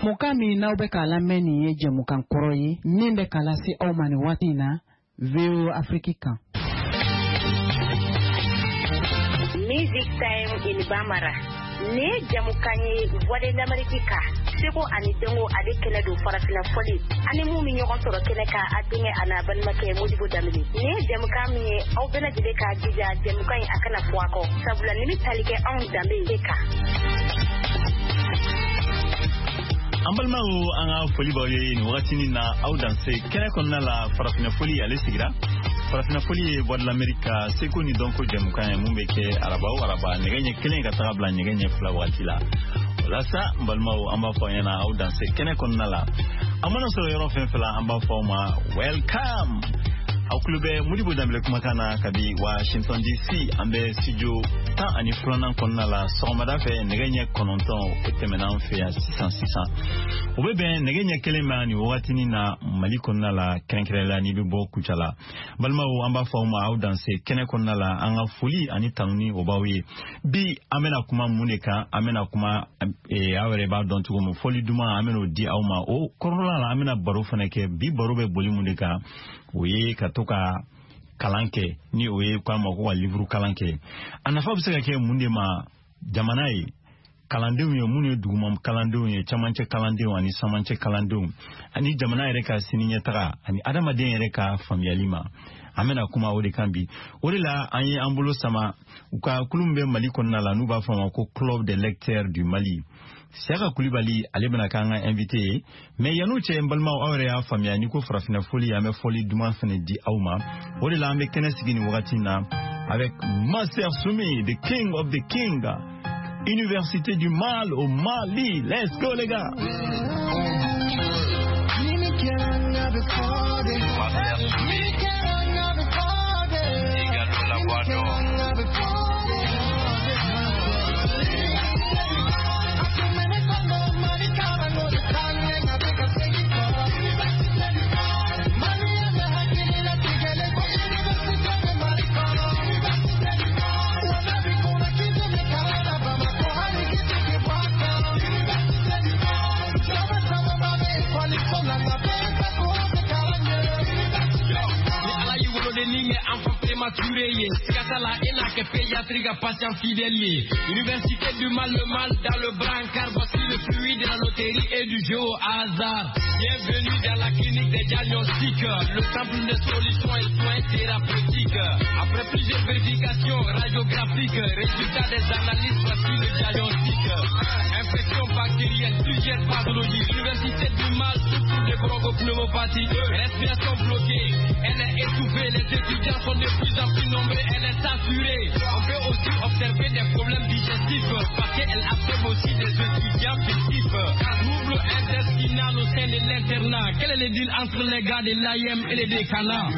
Mukami na ube kala meni ye jamukan koroyi, mimbe kala si omani watina, veo Afrika. Music time in Bamara. Ne jamukanye wade n'Amerika. Seko ani dengo ade kele do farafina foli. Ani mu mi nyoko soro kele ka adinge ana ban make Modibo Damini. Ne jamukami au bena jide ka jija jamukanye akana fuako. Sabula nimi talike on dambe ka. Ambalmao anga foli baye ni wakati na au danse kene konna la farafina foli ale sigira. Farafina foli bord l'America seko ni donko jamukanye mumbeke araba negenye kelen ka tabla negenye fula wakati la. Wala sa ambalmao amba fanyana au danse kene konna la. Amana solo yoro fenfela amba fama welcome. Au klube Modibo Damile kumakana kabi Washington DC ambe studio ta ani fulana konna la somada fe negenye kononton etemenan fe ya 600 ubebe negenye kelema ni wakati na mali konna la kenkrela ni bibo kuchala balma amba fauma au danse kene konna la anga fuli ani tanuni obawi bi amena kuma muneka amena kuma awere ba don tugo mo foli duma ameno di awma o korola la amena baro faneke bi baro be boli muneka oye katoka kalanke ni oye kwa mako wa livru kalanke anafa bisaka ke munde ma jamanai kalandew ye munye duguma kalandew ye chamanche kalandew ani samanche kalandew ani jamanai reka sininya taga ani adama den reka famiyalima amena kuma ode kambi ode la anye ambulo sama uka kulumbe mali konna la nuba fama ko club des lecteurs du Mali. Sera Koulibaly alebana kanga invité mais yanu che mbalma awre ya famia ni ko frafina foli ya me foli duma fene di awma ode la ambe kene sigini wakati na avec Master Soumi the king of the king Université du Mal au Mali. Let's go les gars. Master Soumi Igalo la Guado. Katala Enake pédiatrique patient fidèle. Université du Mal, le mal dans le brancard. Voici le fluide de la loterie et du jeu au hasard. Bienvenue dans la clinique des diagnostics, le temple des solutions et soins thérapeutiques. Après plusieurs vérifications radiographiques, résultats des analyses, voici le diagnostic. Infection bactérienne, plusieurs pathologies. Université du Mal, surtout des bronchopneumopathie. Respiration bloquée, elle est étouffée. Les étudiants sont de plus en plus nombreux, elle est saturée. On peut aussi observer des problèmes digestifs parce qu'elle absorbe aussi des étudiants fictifs. Trouble intestinal au sein de l'internat. Quel est le deal entre les gars de l'AIM et les décanats?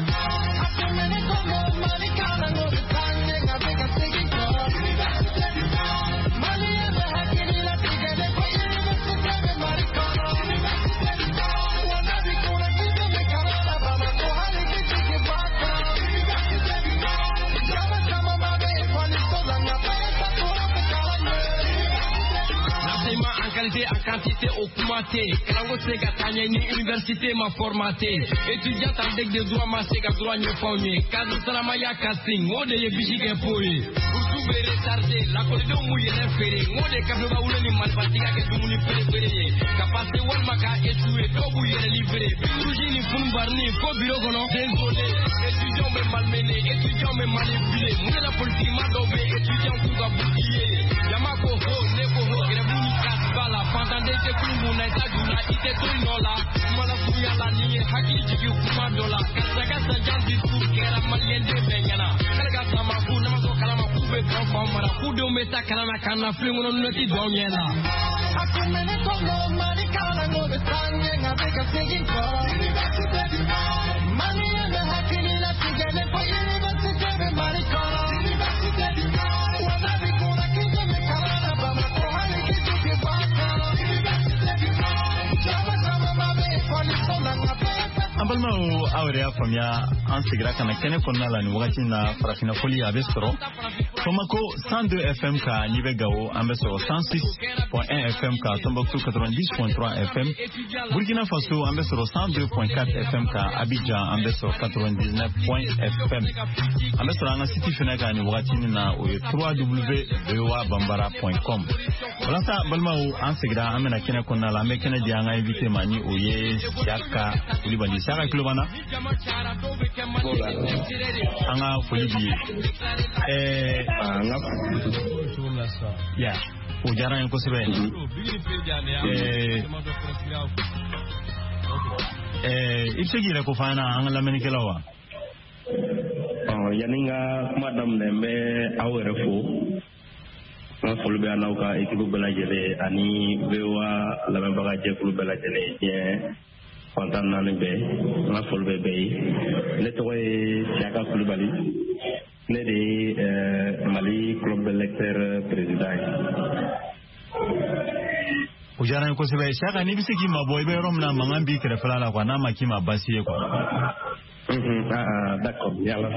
En quantité augmentée, Kalango Sega Tanya, une université m'a formaté. Étudiant en deck de droit, ma Sega droit, n'y faunier. Cadre Salamaya casting, mode de bichique impoyé. Pour tout retardé, la colline mouillée l'inféré. Mode de Kabeba ou le malfatica que tout le monde préféré. Capacité Walmaka échoué, Tobouye livré. Birouji ni Foumbarni, faux bureau gono. Désolé, étudiants me malmené, étudiants me manipulé. Mouille la politique m'a dobé, étudiants tout va bouclier. Yamako ho, Neko ho, Grebuni Kasbala. Pendant des secondes, on a été tout nola. Mala Fouya la ligne, Haki Jibu Kumadola. Kasaka Sanjan discours, Kera Malien de Bengana. Kalga Samafu, Namazo Kalama Kube, Kamara, Kudo Meta Kalana Kana, Flimon Noti Donyana. Akumene Kono, Marikana, no, the Tanya, Nabeka Singing for University. Money and the Hakini, together for University, Marikana. Ambalma awre ya famia an sigira kana kene konna la ni wakati na farafina foli abestro Tomako 102 FM ka Nivegao Ambeso 106.1 FM ka Tombouctou 90.3 FM Burkina Faso Ambeso 102.4 FM ka Abidjan Ambeso 99.FM Ambeso na City Fenaka ni wakati na www.bambara.com Walasa balma u ansegra amena kena kona la mekena di anga invité mani oye Siaka Kulibandi Siaka Kulibana anga Kulibi ya ujara yang kosebe ibsegire ko fana anga la menikelawa yaninga madam nembe awrefo ma fulbe anauka ekibu belajele ani bewa la membaga je kulu belajele je kontan nani be ma fulbe be ne to e Siaka Kulibali ne de Mali club de lecteur président ujara ko sebe Siaka ni bisiki maboy be romna mangambi kre fala kwa na makima basiye kwa d'accord yalla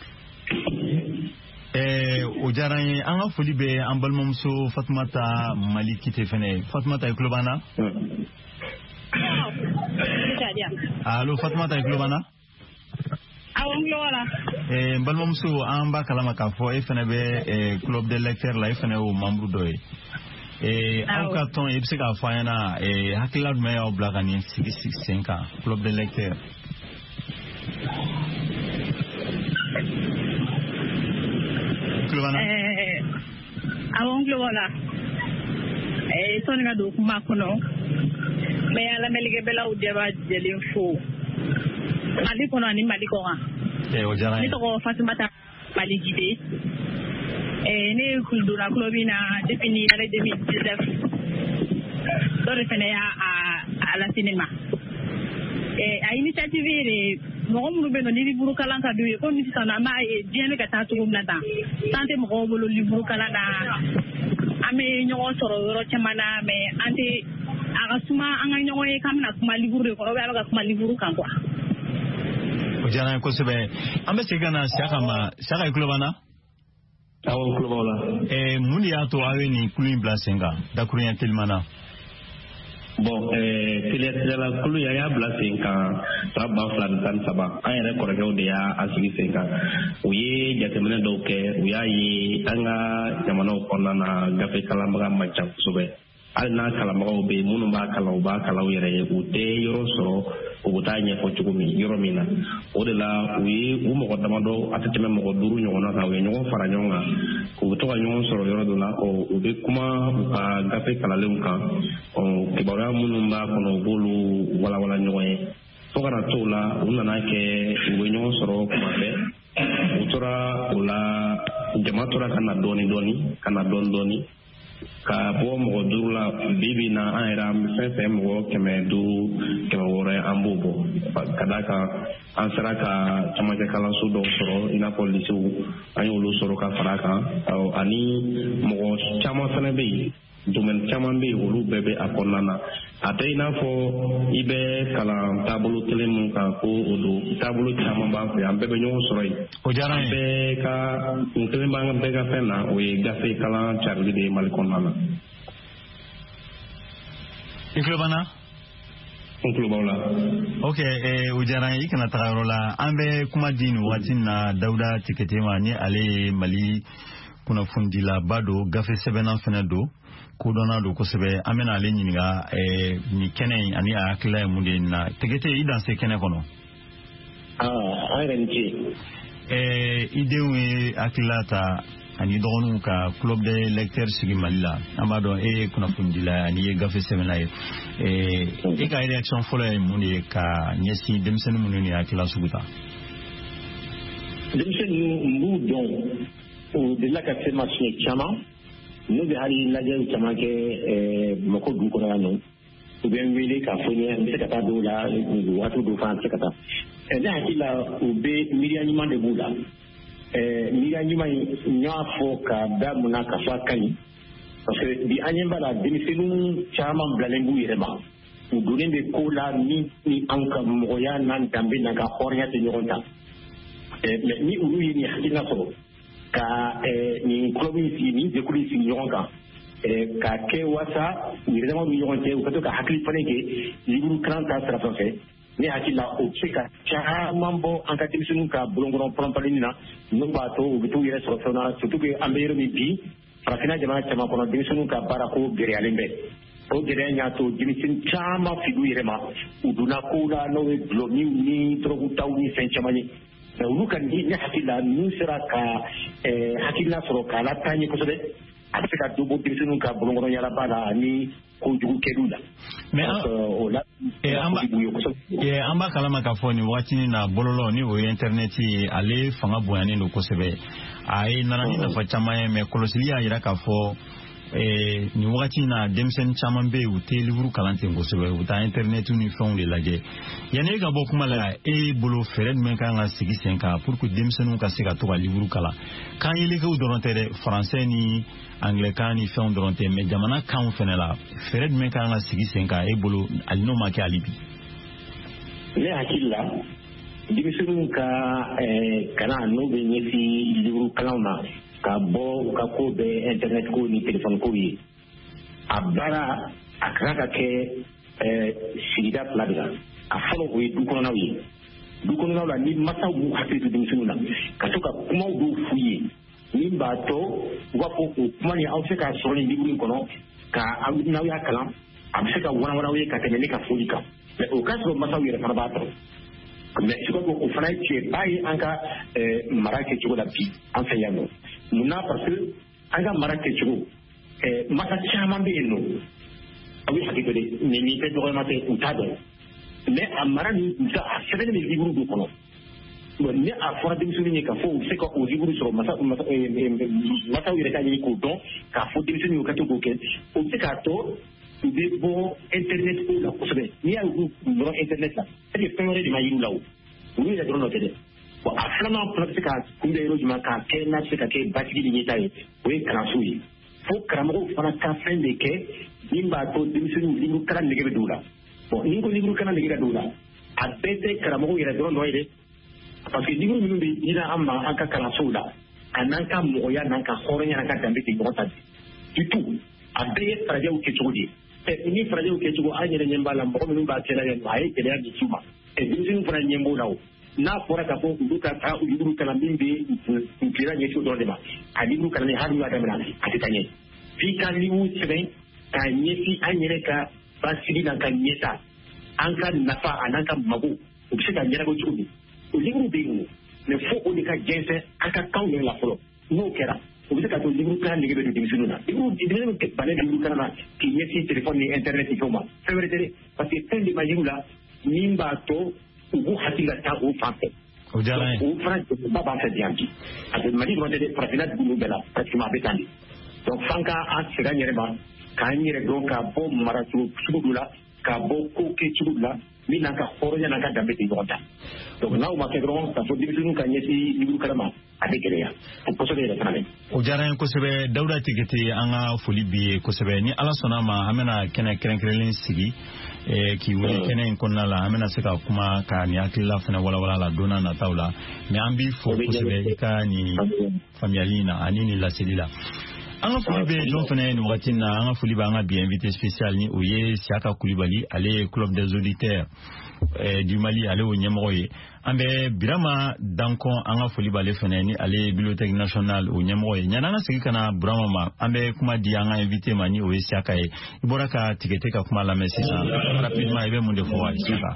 ujara anga fuli be ambalmomso Fatmata Mali kite fene Fatmata Kulubana allo Fatmata Kulubana balmomso amba kalama ka fo e fene be club de lecteur la e fene o membre doy au carton e psika fayana hakila me o blaga ni 665 club de lecteur Kulubana awonglola songa do kuma kono me ala melige bela udeba jelinfo ali kono ani maliko wa ojara ni to Fatimata Mali Gide ne kuldura klubina defini ale 2019 dore fene ya a la cinéma a initiative re mo mu be no ni liburu kala ka do ko ni sana ma bien ka ta to na da tante mo ko bolo liburu kala da ame nyo soro ro chamana me anti aga suma anga nyo e kamna kuma liburu ko be aga kuma liburu kan kwa ojana ko sebe ambe sigana Siaka Kulubana awon Kulubala muni ya to awe ni kulin blasenga da kurin telmana bon la kulu ya blasenga taba flan tan saba ayere ko rew de ya asigi senga uye jatemene doke uyayi anga jamano konana gafe kalamba macha sube alna kalamba be munu ba kalaw yere ude yoro so ubutanye ko chugumi yoro mina odela uyi umo ko tamado ateteme mo duru nyona ka we nyon fara nyonga ko to nyon so yoro dola o ube kuma ka gafe kalalunka o kibara munu ba kono bolu wala nyoye fogara tola unana ke we nyon so kuma be utora ula jamatura kana doni ka bo mo dula bibi na ayra mfefe mo kemedu kemore ambubo kadaka ansaraka chamaje kala sudo soro ina polisi ayulu soro ka faraka au ani mo chama fana be dumen chama be ulu bebe akonana ate ina fo ibe kala tabulu telemu ka ko odo tabulu chama ba ko ambe nyon soro o jaran be ka telemu ba be ga fena o ye gafe kala charli de malikonana Kulubana okay ujara ikana tagarola ambe kuma dini watin na Dauda Tiketema ni ale Mali kuna fundila bado gafe sebena fenado kudona do kosebe amena ale nyinga ni kenen ani akila munde na Tikete idan se kenen kono ayrenji idewe akilata ani donu ka club de lecteur sigi Malila amado kuna fundila ani gafe semena ka election fola munde ka nyesi demsenu mununi akila subuta demsenu mbudon o de la kasema chama no de hali laje chama ke mako du ko rano o bien wele ka fonya mi se kata do la watu do fan se kata da ila o be mirianyima de bula mirianyima nyafo ka da munaka fakani parce que di anyemba la demsenu chama blalembu irema o donen de ko la ni anka moya nan dambe na ka hornya te nyoronta mais ni ulu ni hakina so ka ni club ni de kuli si ɲɔgɔn kan ka kɛ wasa u yɛrɛdama ni ɲɔgɔn cɛ u ka to ka hakili fana kɛ liburu kalan ta sira fɛ ne hakili la o bɛ se ka caman bɔ an ka denmisɛnninw ka bolonkɔrɔ pɔnpɔnni na n'o b'a to u bɛ t'u yɛrɛ sɔrɔ fɛn na surtout que an bɛ yɔrɔ min bi farafinna jamana caman kɔnɔ denmisɛnninw ka baara ko gɛlɛyalen bɛ o gɛlɛya y'a to denmisɛnnin caman fili u yɛrɛ ma u donna kow la n'o ye dulɔmiw ni dɔrɔgutaw ni fɛn caman ye mais olu ka ne hakili la n'u sera ka hakilina sɔrɔ k'a lataa ɲɛ kosɛbɛ a bɛ se ka dɔ bɔ denmisɛnninw ka bolonkɔrɔ yalaba la ani kojugu kɛliw la. Mais an b'a kalama k'a fɔ nin waati na bɔlɔlɔ ni o ye internet ye ale fanga bonyanen don kosɛbɛ a ye nana ni nafa caman ye mais kɔlɔsili y'a jira k'a fɔ nin wagati na denmisɛnnin caman bɛ yen u tɛ livre kalan ten kosɛbɛ u bɛ taa internet ni fɛnw de lajɛ yanni e ka bɔ kuma la e bolo fɛɛrɛ jumɛn kan ka sigi sen kan pour que denmisɛnninw ka se ka to ka livre kalan kan yelikew dɔrɔn tɛ dɛ français ni anglais ni fɛnw dɔrɔn tɛ mais jamana kanw fɛnɛ la fɛɛrɛ jumɛn kan ka sigi sen kan e bolo hali n'o ma kɛ hali bi. Ne hakili la denmisɛnninw ka kalan n'o bɛ ɲɛsin livre kalanw na ka bɔ u ka ko bɛɛ internet ko ni téléphone ko ye a baara a kan ka kɛ sigida fila de la a fɔlɔ o ye du kɔnɔnaw ye du kɔnɔnaw la ni masaw b'u hakili to denmisɛnninw na ka to ka kumaw dɔw f'u ye min b'a to u b'a fɔ o kuma nin aw bɛ se k'a sɔrɔ nin livre in kɔnɔ ka n'aw y'a kalan a bɛ se ka wara ye ka tɛmɛ ne ka foli kan mais o k'a sɔrɔ masaw yɛrɛ fana b'a dɔn mais je crois que o fana ye tiɲɛba ye an ka mara kɛcogo la bi an fɛ yan nɔ munna parce que an ka mara kɛcogo masa caman bɛ yen nɔ aw bɛ hakili to de nin tɛ dɔgɔyama tɛ u t'a dɔn mais a mara nin a sɛbɛnnen bɛ livre dɔ kɔnɔ bon ni a fɔra denmisɛnnin ye k'a fɔ u bɛ se ka o livre sɔrɔ masaw yɛrɛ ka ɲini k'o dɔn k'a fɔ denmisɛnnin ka to k'o kɛ o bɛ se k'a to u bɛ bɔ internet ko la kosɛbɛ n'i y'a y'u dɔrɔn internet la c'est que fɛn wɛrɛ de ma yir'u la o olu yɛrɛ dɔrɔn nɔ tɛ dɛ bon a filanan fana bɛ se ka kunbɛn yɔrɔ jumɛn k'a kɛ n'a bɛ se ka kɛ basigi ni ɲɛta ye o ye kalanso ye fo karamɔgɔw fana ka fɛn de kɛ min b'a to denmisɛnninw livre kalan nege bɛ don u la bon ni ko livre kalan nege ka don u la a bɛɛ tɛ karamɔgɔw yɛrɛ dɔrɔn nɔ ye dɛ parce que livre minnu bɛ dira an ma an ka kalansow la a n'an ka mɔgɔya n'an ka hɔrɔnya n'an ka danbe tɛ ɲɔgɔn ta du tout a bɛɛ ye farajɛw kɛcogo de ye ni farajɛw kɛcogo an yɛrɛ ɲɛ b'a la mɔgɔ minnu b'a kɛla yan a ye gɛlɛya di s'u ma denmisɛnninw fana ɲɛ b'o la o n'a fɔra k'a fɔ olu ka taa livre kalan min bɛ kuntilena ɲɛsin dɔrɔn de ma a livre kalan hali n'u y'a daminɛ a tɛ taa ɲɛ f'i ka livre sɛbɛn k'a ɲɛsin an yɛrɛ ka basigi n'an ka ɲɛta an ka nafa a n'an ka mago u bɛ se ka ɲɛnabɔ cogo min o livre bɛ yen mais fo o de ka jɛnsɛn an ka kanw yɛrɛ la fɔlɔ n'o kɛra o bɛ se ka to livre kalan nege bɛ don denmisɛnninw na denmisɛnninw bannen livre kalan na k'i ɲɛsin téléphone ni internet fɛnw ma fɛn wɛrɛ tɛ dɛ parce que fɛn de ma yir'u la min b'a to u b'u hakili la taa o fan fɛ o diyara n ye o fana jɔyɔrɔba b'an fɛ yan bi parce que Mali dɔrɔn tɛ dɛ farafinna dugu ninnu bɛɛ la pratiquement a bɛ tan de donc f'an ka an segin an yɛrɛ ma k'an yɛrɛ dɔn ka bɔ maracogo sugu dɔ la ka bɔ ko kɛcogo dɔ la min n'an ka hɔrɔnya n'an ka danbe tɛ ɲɔgɔn ta donc n'aw ma kɛ dɔrɔn k'a fɔ denmisɛnninw ka ɲɛsin livre kalan ma a bɛ gɛlɛya o kosɛbɛ yɛrɛ fana dɛ. o diyara n ye kosɛbɛ Dawuda Tigete an ka foli b'i ye kosɛbɛ ni Ala sɔnna a ma an bɛna kɛnɛ kɛrɛnkɛrɛnlen sigi k'i wele kɛnɛ in kɔnɔna la an bɛna se ka kuma ka nin hakilila fana walawala la don n'a nataw la mais an b'i fo kosɛbɛ i ka nin faamuyali in na ani nin laseli la. An ka foli bɛ jɔn fana nin wagati in na an ka foli bɛ an ka bi invité spécial ni o ye Siaka Kulibali ale ye club des auditeurs du Mali ale y'o ɲɛmɔgɔ ye an bɛ Birama Dankɔn an ka foli b'ale fana ni ale ye bibliothèque nationale o ɲɛmɔgɔ ye yanni an ka segin ka na Burama ma an bɛ kuma di an ka invité ma ni o ye Siaka ye i bɔra ka Tigete ka kuma lamɛn sisan rapidement i bɛ mun de fɔ wa Siaka.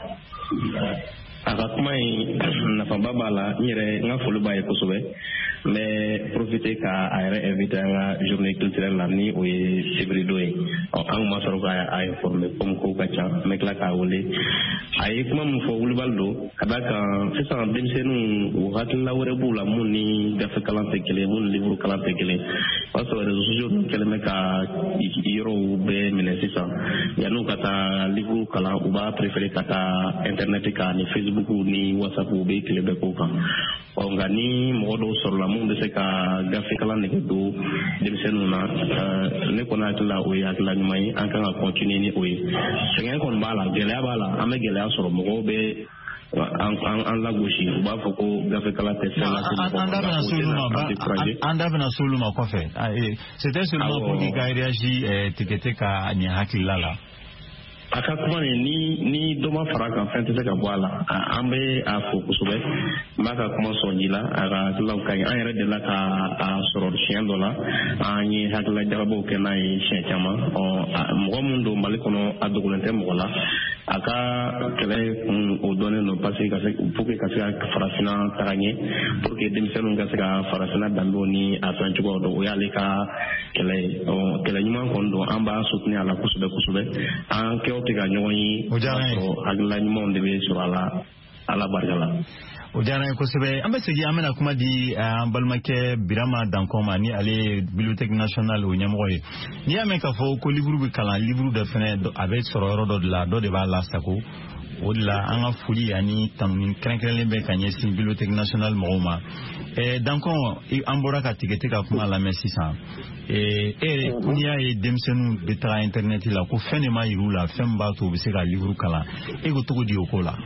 A ka kuma in nafaba b'a la n yɛrɛ n ka foli b'a ye kosɛbɛ n bɛ profiter ka a yɛrɛ invité an ka journée culturelle la ni o ye Sibiri don ye an ma sɔrɔ k'a informer comme kow ka ca n bɛ tila k'a wele a ye kuma min fɔ wulibali don ka d'a kan sisan denmisɛnninw u hakilila wɛrɛ b'u la mun ni gafe kalan tɛ kelen mun ni livre kalan tɛ kelen o y'a sɔrɔ réseaux sociaux ninnu kɛlen bɛ ka yɔrɔw bɛɛ minɛ sisan yan'u ka taa livre kalan u b'a préférer ka taa internet kan ni Facebook ni WhatsApp u bɛ tile bɛɛ k'o kan nka ni mɔgɔ dɔw sɔrɔla mun bɛ se ka gafe kalan nege don denmisɛnninw na ne kɔni hakili la o ye hakilila ɲuman ye an kan ka continuer ni o ye sɛgɛn kɔni b'a la gɛlɛya b'a la an bɛ gɛlɛya sɔrɔ mɔgɔw bɛ an lagosi u b'a fɔ ko gafekala tɛ fɛn lase mɔgɔ ma an da bɛna s'olu ma kɔfɛ c'était seulement pour que ka réagi tigɛtɛ ka nin hakilila la a ka kuma ni dɔ ma fara kan fɛn tɛ se ka bɔ a la an bɛ a fɔ kosɛbɛ n b'a ka kuma sɔn ji la a ka hakililaw ka ɲi an yɛrɛ delila ka a sɔrɔ siɲɛ dɔ la an ye hakilila jarabaw kɛ n'a ye siɲɛ caman mɔgɔ min don Mali kɔnɔ a dogolen tɛ mɔgɔ la a ka kɛlɛ kun o dɔnnen don parce que pour que ka se ka farafina taga ɲɛ pour que denmisɛnninw ka se ka farafina danbew ni a fɛn cogoyaw dɔn o y'ale ka kɛlɛ ye kɛlɛ ɲuman kɔni don an b'a soutenir a la kosɛbɛ kosɛbɛ an kɛ tɛ ka ɲɔgɔn ye hakilila ɲumanw de bɛ sɔrɔ a la ala barika la o diyara ye kosɛbɛ an bɛ segin an bɛna kuma di an balimakɛ Birama Dankɔ ma ni ale ye bibliothèque nationale o ɲɛmɔgɔ ye n'i y'a mɛn k'a fɔ ko livre bɛ kalan livre dɔ fɛnɛ a bɛ sɔrɔ yɔrɔ dɔ de la dɔ de b'a lasago o de la an ka foli ani tanuni kɛrɛnkɛrɛnlen bɛ ka ɲɛsin bibliothèque nationale mɔgɔw ma Dankɔ an bɔra ka tigɛtɛ ka kuma lamɛn sisan n'i y'a ye denmisɛnninw bɛ taga internet la ko fɛn de ma yir'u la fɛn min b'a to u bɛ se ka livre kalan e ko cogo di o ko la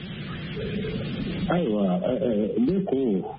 ayiwa ne ko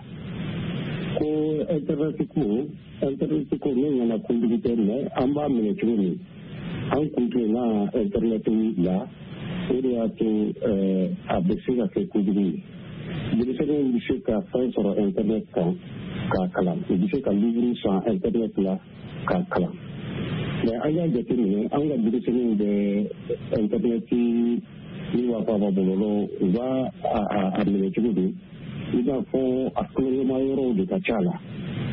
internet ko ne ɲɛna kojugu tɛ mais an b'a minɛ cogo min an kun tɛ na internet la o de y'a to a bɛ se ka kɛ kojugu ye denmisɛnninw bɛ se ka fɛn sɔrɔ internet kan k'a kalan u bɛ se ka livre san internet la k'a kalan mais an y'a jateminɛ an ka denmisɛnninw bɛ internet ni waa fɔ a ma bɔlɔlɔ u b'a a minɛ cogo di i b'a fɔ a kulonkɛma yɔrɔw de ka ca la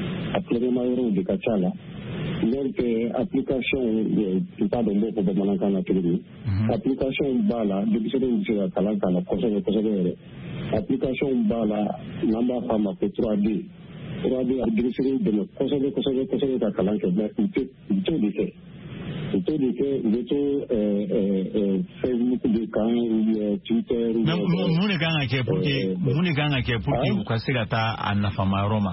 donc application n t'a dɔn n b'o fɔ bamanankan na cogo di application b'a la denmisɛnninw bɛ se ka kalan k'a la kosɛbɛ kosɛbɛ yɛrɛ application b'a la n'an b'a fɔ a ma ko 3D a bɛ denmisɛnninw dɛmɛ kosɛbɛ ka kalan kɛ mais u t'o de kɛ u bɛ to Facebook de kan Twitter mun de kan ka kɛ pour que u ka se ka taa a nafama yɔrɔ ma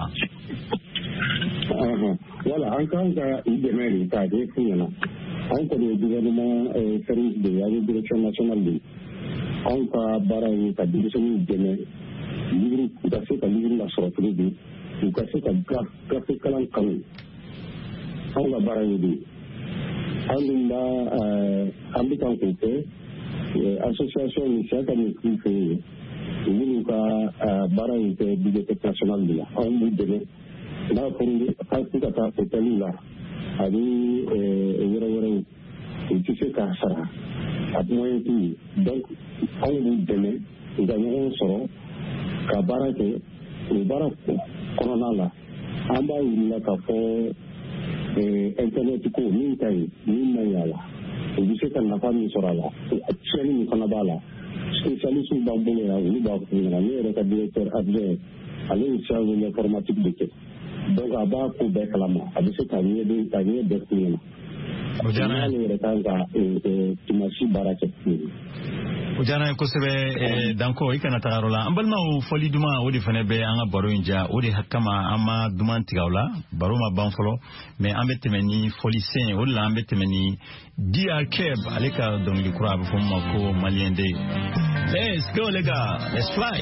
voilà an kan ka u dɛmɛ de k'a kɛ fu ɲɛna an kɔni ye gouvernement service de ye an ye direction nationale de ye anw ka baara ye ka denmisɛnninw dɛmɛ u ka se ka livre lasɔrɔ cogo di u ka se ka gafe kalan kanu anw ka baara ye de an bɛ kan k'o kɛ association min cɛ ka nin kun fɛ yen minnu ka baara in kɛ bibliothèque nationale de la anw b'u dɛmɛ n'a fɔra k'u ka taa hôtel la ani yɔrɔ wɛrɛw u tɛ se k'a sara a moyen t'u ye donc anw b'u dɛmɛ u ka ɲɔgɔn sɔrɔ ka baara kɛ o baara kɔnɔna la an b'a yirila k'a fɔ internet ko min ka ɲi min man ɲi a la u bɛ se ka nafa min sɔrɔ a la tiɲɛni min fana b'a la spécialiste b'an bolo yan olu b'a fɔ ɲɛna ne yɛrɛ ka directeur adjoint ale ye science informatique de kɛ donc a b'a ko bɛɛ kalama a bɛ se ka ɲɛ bɛɛ f'u ɲɛna n'ale yɛrɛ kan ka tumasi baara kɛ o diyara n ye kosɛbɛ Dankɔ i kana taga yɔrɔ la an balimaw fɔli duman o de fana bɛ an ka baro in diya o de kama an ma duman tigɛ o la baro ma ban fɔlɔ mais an bɛ tɛmɛ ni fɔli sen o de la an bɛ tɛmɛ ni DR Keb ale ka dɔnkili kura a bɛ fɔ min ma ko Malien Day let's go les gars let's fly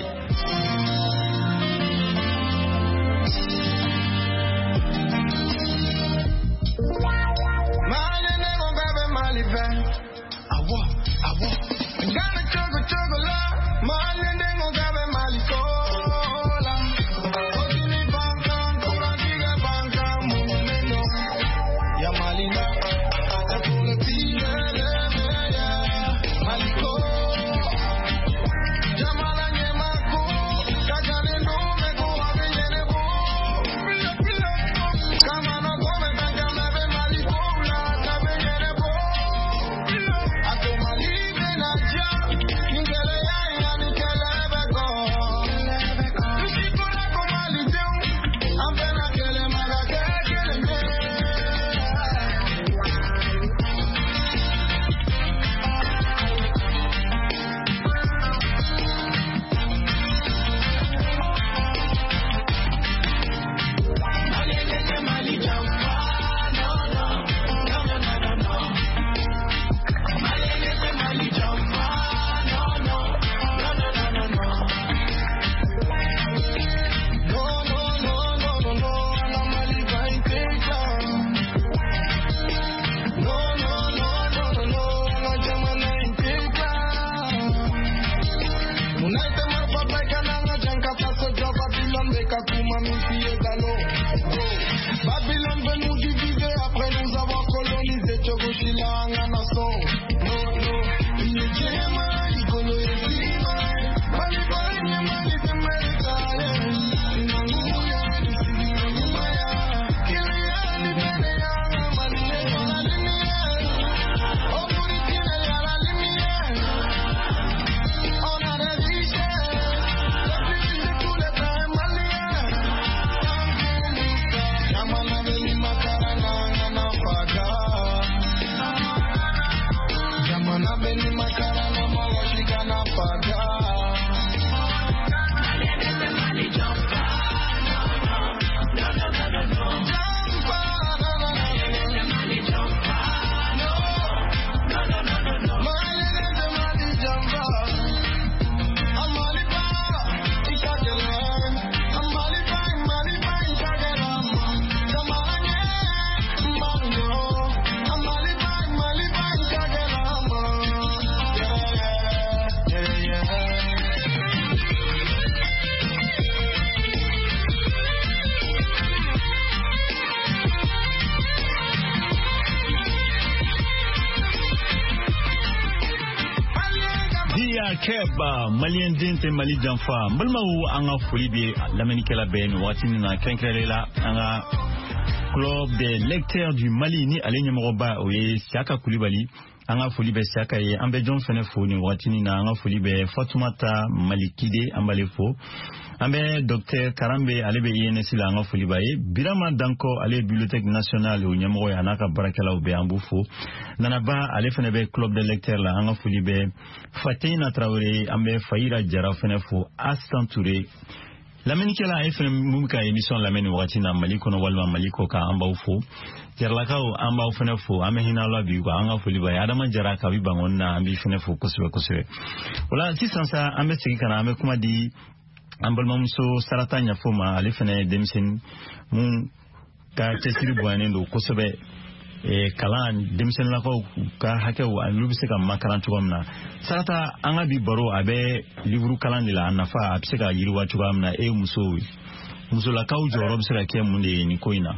Keba Malien Dente Mali Janfa Malmaou Anga Folibi Lamenikela Ben Watinina Kenkelela Anga Club des lecteurs du Mali ni Alenya Moroba Oye Siaka Koulibaly Anga Folibe Siaka Ye Ambe John Fenefo ni Watinina Anga Folibe Fatoumata Malikide Ambalefo Ambe Dr Karambe Alebe INSI la Anga Folibaye Birama Danko Ale Bibliothèque Nationale au Nyamoro Anaka Barakela Obe Ambufo Nanaba Ale Fenebe Club des lecteurs la Anga Folibe Fatina Traoré Ambe Faïra Jara Fenefo Astan Touré Lamenikela FM Mumka émission Lameni Watina Maliko no Walma Maliko ka amba ufo Jarlakao amba ufenefo ame hinala biwa anga Folibaye Adama Jara ka bibangonna ambi fenefo koswe Wala sisansa ambe sikana ame kuma di ambal mamso sarata nyafoma alifene demsen mun ka tesiri bwane ndo kosobe kalan demsen la ko ka hakew alubise ka makarantu gamna sarata anga bi baro abe livru kalan dila nafa abseka yirwa tugamna muso la kaw jorob sera ke munde ni koina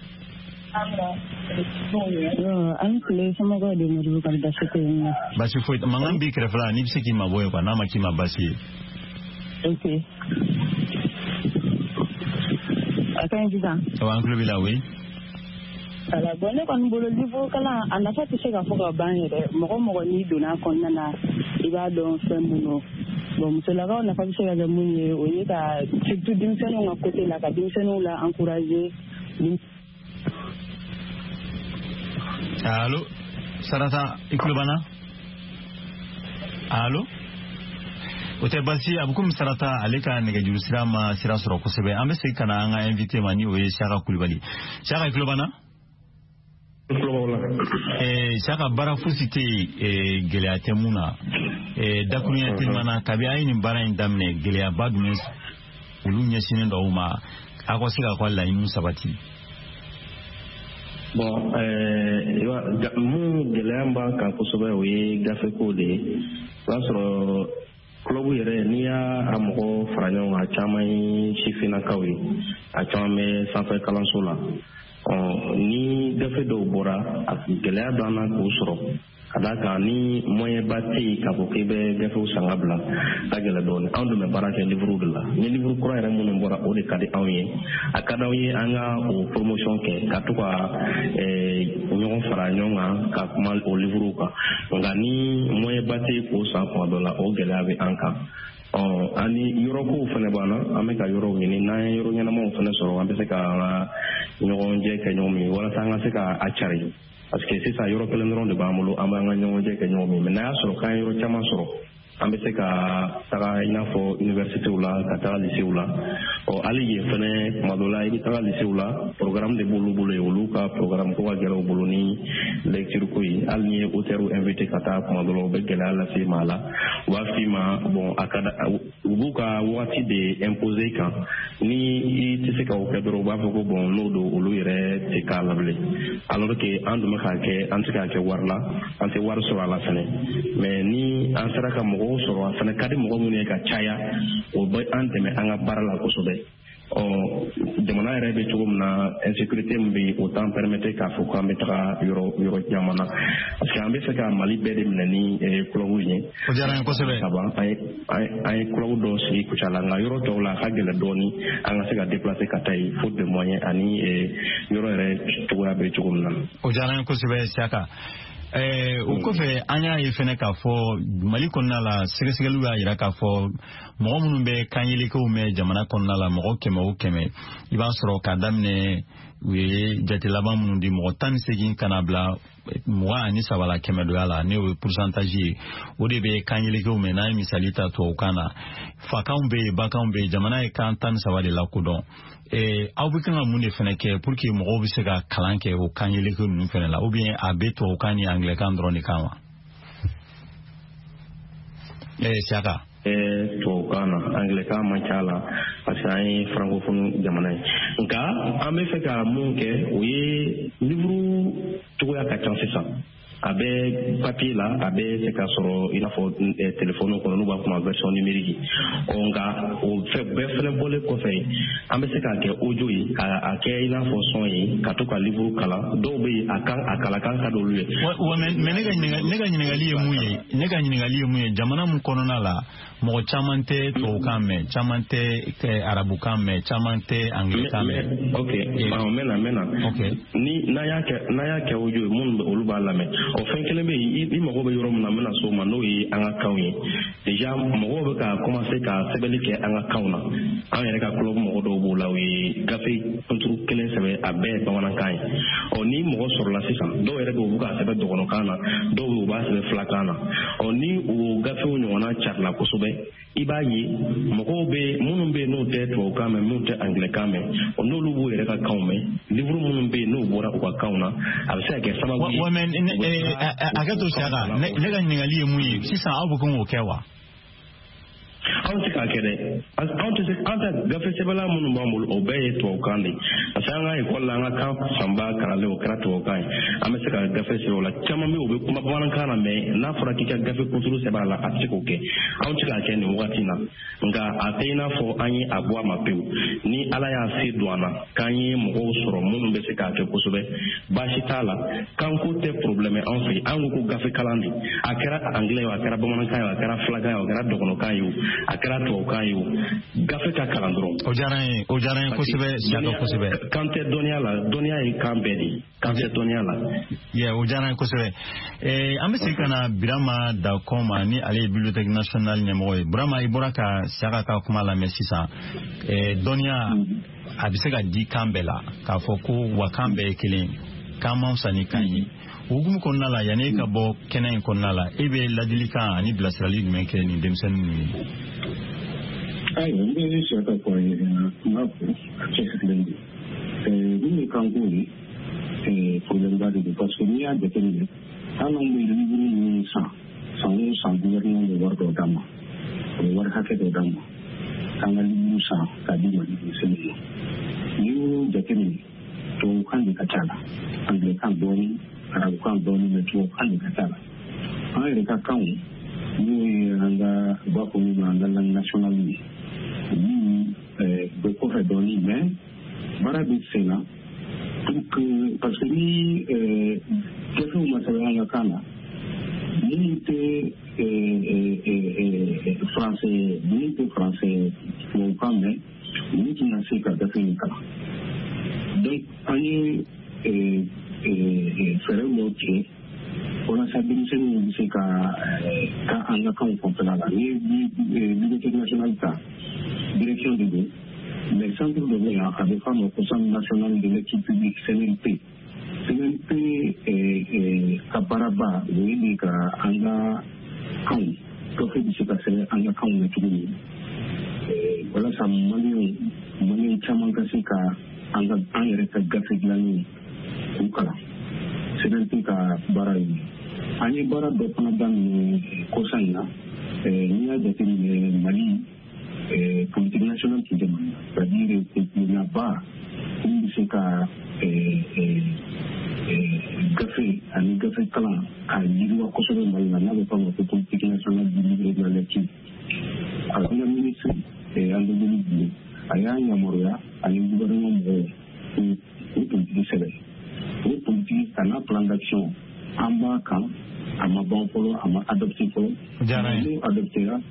an kule sama go de muru kan da shete basi foi mangambi krefla ni biseki maboyo kwa nama kima basi. Okay. Akan jida. Wa anglo bila we. Ala bonne kon bolo livre kala anafa tse ka foka banere mo ni dona konna na iba don femuno. Bon musela ka na fa tse ka munye o ye ka surtout dimseno na côté la ka dimseno la encourager. Allô Sarata ikulubana. Allô Ote basi abukum sarata aleka nega jurusira ma sira soro kosebe ambe se kana anga invité mani oye Shaka Koulibaly Shaka ikulobana Shaka bara fusite gelea temuna dakunya tilmana kabi ayini bara indamne gelea badumes ulunya sinen do uma akosika kwa la inu sabati bon mu gelea mba kan kosobe oye gafe kode wasoro Club yɛrɛ n'i y'a mɔgɔ fara ɲɔgɔn kan a caman ye sifinnakaw ye a caman bɛ sanfɛ kalanso la ni gafe dɔw bɔra a gɛlɛya b'an na k'o sɔrɔ ka d'a kan ni moyɛnba tɛ yen k'a fɔ k'i bɛ gafew san ka bila ka gɛlɛn dɔɔni anw dun bɛ baara kɛ livre de la ni livre kura yɛrɛ minnu bɔra o de ka di anw ye a ka d'anw ye an ka o promotion kɛ ka to ka ɲɔgɔn fara ɲɔgɔn kan ka kuma o livrew kan nka ni moyɛnba tɛ yen k'o san kuma dɔ la o gɛlɛya bɛ an kan ani yɔrɔkow fana b'an na an bɛ ka yɔrɔw ɲini n'an ye yɔrɔ ɲɛnamaw fana sɔrɔ an bɛ se ka an ka ɲɔgɔnjɛ kɛ ɲɔgɔn min walasa an ka se ka a cari parce que sisan yɔrɔ kelen dɔrɔn de b'an bolo an b'an ka ɲɔgɔnjɛ kɛ ɲɔgɔn min mais n'a y'a sɔrɔ k'an ye yɔrɔ caman sɔrɔ an bɛ se ka taga i n'a fɔ universitéw la ka taga lycéw la hali yen fana tuma dɔ la i bɛ taga lycéw la programme de b'olu bolo yen olu ka programme ko ka gɛlɛn u bolo ni lecture ko ye hali ni ye auteur invité ka taa tuma dɔ la u bɛ gɛlɛya lase ma a la u b'a f'i ma bon a ka u b'u ka wagati de imposer kan ni i tɛ se ka o kɛ dɔrɔn u b'a fɔ ko bon n'o don olu yɛrɛ tɛ k'a la bilen alors que an dun bɛ k'a kɛ an tɛ k'a kɛ wari la an tɛ wari sɔrɔ a la fana mais ni an sera ka mɔgɔw sɔrɔ a fana ka di mɔgɔ minnu ye ka caya o bɛ an dɛmɛ an ka baara la kosɛbɛ jamana yɛrɛ bɛ cogo min na insécurité min bɛ o t'an permettre k'a fɔ k'an bɛ taga yɔrɔ caman na parce que an bɛ fɛ ka Mali bɛɛ de minɛ ni club ye o diyara n ye kosɛbɛ an ye club dɔw sigi Kucala nka yɔrɔ dɔw la a ka gɛlɛn dɔɔni an ka se ka déplacer ka taa yen faute de moyen ani yɔrɔ yɛrɛ cogoya bɛ cogo min na o diyara n ye kosɛbɛ Siaka o kɔfɛ an y'a ye fɛnɛ k'a fɔ Mali kɔnɔna la sɛgɛsɛgɛliw y'a jira k'a fɔ mɔgɔ minnu bɛ kanyelikew mɛn jamana kɔnɔna la mɔgɔ 100 o 100 i b'a sɔrɔ k'a daminɛ u ye jate laban minnu di mɔgɔ 18 kana bila moi ni sabala kemedoala ne pourcentage o de be kanyeleke me na misalita to kana fakambe bakambe jamana e kan tan sabale la kudon aw bi kan mun de feneke pour que mo bi se ga kalanke o kanyeleke nu fenela ou bien abeto o kani anglais kan drone kanwa Siaka to kana anglais kan manchala parce que ay francophone jamana nka an be fe ka mun ke o ye livre to ya ka chance ça abe papier la abe se ka soro ina fo téléphone ko no ba kuma version numérique onga o fe be fele bole ko fe ambe se ka ke audio yi a ke ina fo son yi ka to ka livre kala do be akala kan ka do luye wa men nega nyingali muye jamana mu kono na la mo chamante to kame chamante ke arabu kame chamante anglais kame okay mena okay ni na ya ke audio mun olu ba la me o fen kele be i mago be yoro mun na mena so ma no yi anga kawye deja mago be ka commencer ka sebeli ke anga kawna an yere ka club mago do bo la wi gafe kontru kele sebe abe ba wana kai o ni mago sur la sisan do yere go buka sebe do kono kana do go ba sebe flakana o ni o gafe o nyona charla ko sobe ibayi mago be munun be no te to kame mun te anglais kame o no lu bo yere ka kawme livre munun be no bora o ka kawna abisa ke sababu agato shaka nega ningali muyi sisa abu kun okewa anti ka kede anta gafe sebala munu bamul obeye to kandi asanga e kolla nga ka samba karale o krato kai amese ka gafe sebola chama mi obe kuma bwana kana me na fura kika gafe kusuru sebala atiko ke anti ka kene wakati na nga ateina fo anyi abwa mapeu ni ala ya si douana kanyi mo soro munu be se ka ke kusube bashi tala kanko te problème en fait angu ko gafe kalandi akara anglais akara bwana kai akara flaga akara dokono kai akara to kayo gafe ka kalandro o jaran ko sebe jago ko sebe kante donia e kambedi kante donia la o jaran ko sebe ambe kana birama da koma ni ale bibliothèque nationale nyamo brama iboraka saka ka kuma la mesisa donia abisega di kambela ka foko wa kambe kilin kama usani kanyi ugumu konna la yani ka bo kenen konna la ebe ladilika ani blasrali menke ni demsen ni ayo ni shaka kwa mapu cheklendi ni kanguli problème de parce que ni a déterminé anon be livre ni sa gouvernement de war do dama war hake do dama kanga livre sa kadi ma di sene ni déterminé to kan di kachala angle kan doni arabu kan doni me to kan di kachala ay ka kan ni anga ba ko ni anga national ni de quoi donner mais bara de cela donc parce que ni qu'est-ce que moi ça va kana ni français pour quand même ni qui n'a fait qu'à faire kala donc ani faire l'autre on a stabilisé ni c'est ka anga kan complément la ni bibliothèque nationale ta direction de l'eau, les centres de l'eau avec le Conseil national de l'équipe publique CNLP Kabaraba, oui, Anga Kang, Café du Sépassé, Anga Kang, le Tourni. Voilà, ça m'a Chamangasika, Anga Angereka Gafé de l'année, Ukala. CNLP Baraï. Ani Bara de Panadan Kosana, il y a des Mali. Politique nationale qui demande, c'est-à-dire qu'il n'y a pas une de ces cas gafé kalan à l'île Kosovo Malina n'avait pas notre politique nationale du livre de la lecture. Alors le ministre en 2012, à Yamoroya, à un gouvernement une politique célèbre. Une politique, un plan d'action en bas quand à ma banque, à ma adopté pour, adopté là,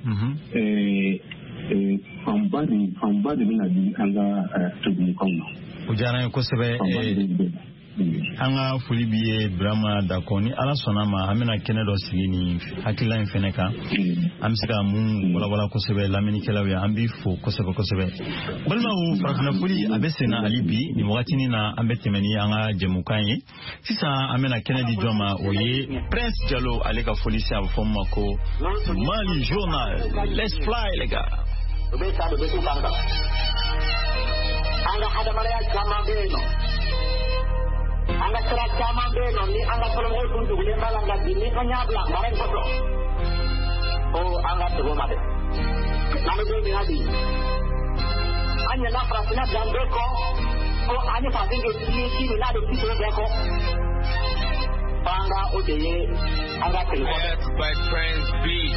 en bas de l'année, on a trouvé comme Ujana ko sebe anga foli biye Brahma Dakoni ala sonama amena kenedo sigini hakila infeneka amsika mun wala kosebe lamini kelawe ambi fo kosebe balma u farafina foli abesena alibi ni wakati na ambetemeni anga jemukanye sisa amena Kennedy Joma oye Prince Diallo alega foli sa forma ko Mali Journal let's fly les gars anga ada Maria Jama beno anga sera Jama beno ni anga tolong untuk le malanga dini kanya blak bareng foto oh anga tuh made nama dia hadi anya na prasna jambeko oh anya pasti ini na de situ beko bangga odeye anga telo by friends beat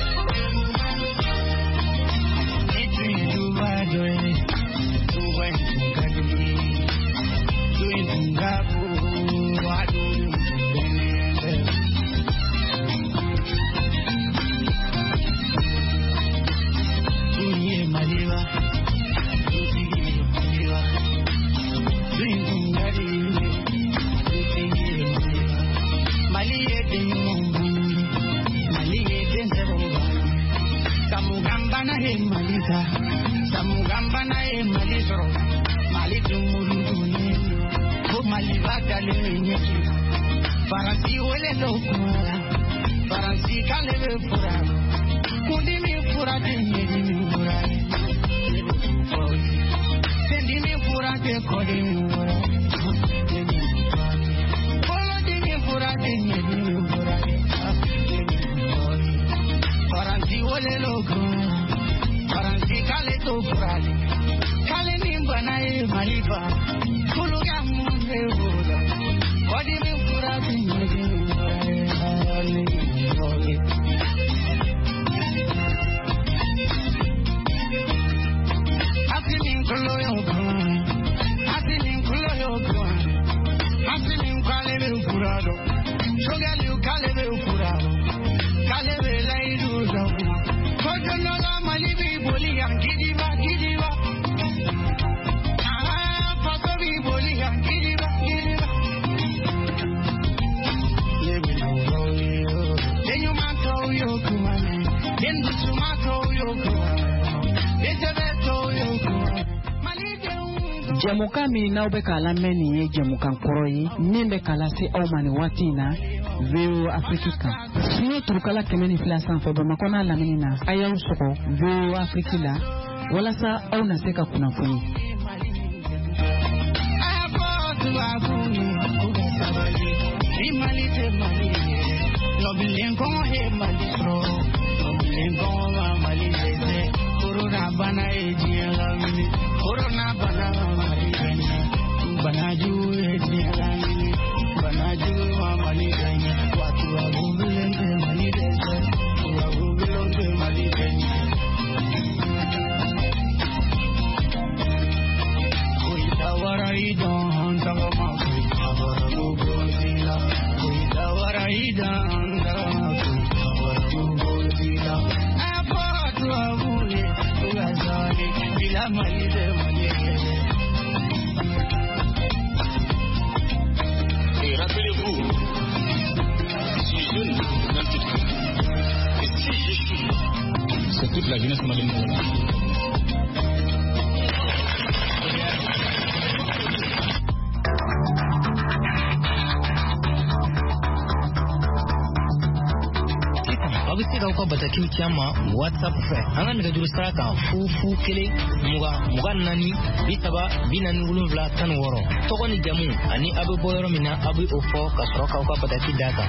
Samugambana e malisoro malitumuluni ko malivaka lenye Faransi wele lokura Faransi kalebe fura kundimi fura dimi fura sendimi fura te kodimi fura kolo dimi fura dimi fura Faransi wele lokura Faransi kale to furali kale nimbana e malifa kulu ya munde hoda kodi mi furati nyegi furali Asinin kulo yo kwa Asinin kale be furado shogali kale be furado kale be laidu zawa kodono la malibi boliyan gidiba pasobi boliyan gidiba denyo mato yo kumane dendu sumato yo kumane desebeto yo kumane Jamuka mi na ube kala meni ye jamuka nkoroyi nimbe kala si aumani watina Veo Afrika. Siyo turukala kemeni fila sanfo bamakona lamini na aya usoko Veo Afrika wala sa au naseka kuna funi. C'est toute la jeunesse malienne. Abisika uko bataki chama WhatsApp fe anga nigajuru saraka fu kele muga nani bitaba binani uluvla tan woro toko ni jamu ani abu boyoro mina abu ofo kasroka uko bataki data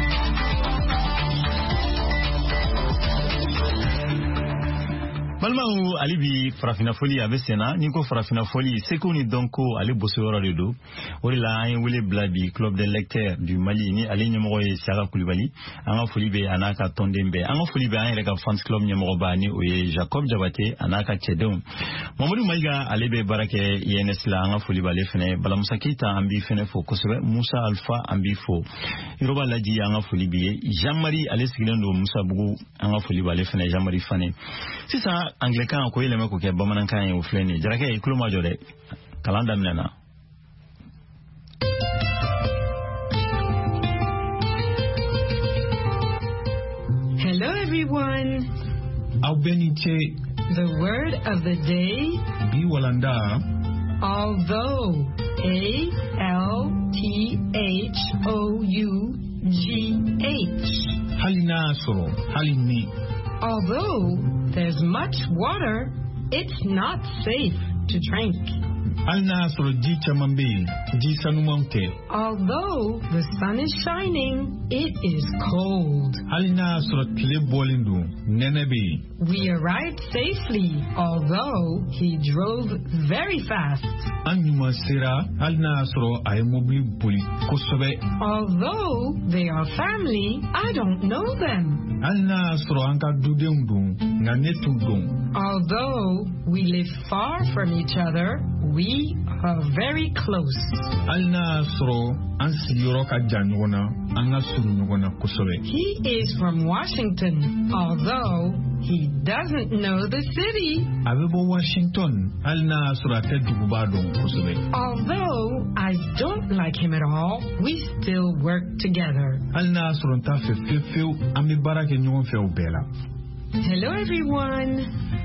Malmaou alibi farafina foli abesena niko farafina foli sekoni donko ali bosoro redo wala ay wele blabi club des lecteurs du Mali ni ali nyemo e Sara Koulibaly anga foli be anaka tondembe anga foli be an rega fans club nyemo bani oye Jacob Jabate anaka chedon Mamadou Maiga alibe barake INS la anga foli bale fene bala Musa Keita ambi fene fo kosebe Musa Alpha ambi fo Yoruba laji anga foli be Jean-Marie Alesgilendo Musa Bugu anga foli bale fene Jean-Marie Fane sisa Anglican ko yele ko ke bamanankan e ofleni jarake e kluma jode kalanda minena everyone. The word of the day. Biwalanda. Although. ALTHOUGH. Halina soro. Halini. Although there's much water, it's not safe to drink. Although the sun is shining, it is cold. We arrived safely, although he drove very fast. Although they are family, I don't know them. Although we live far from each other, we are very close. He is from Washington, although he doesn't know the city. Although I don't like him at all, we still work together. Hello, everyone.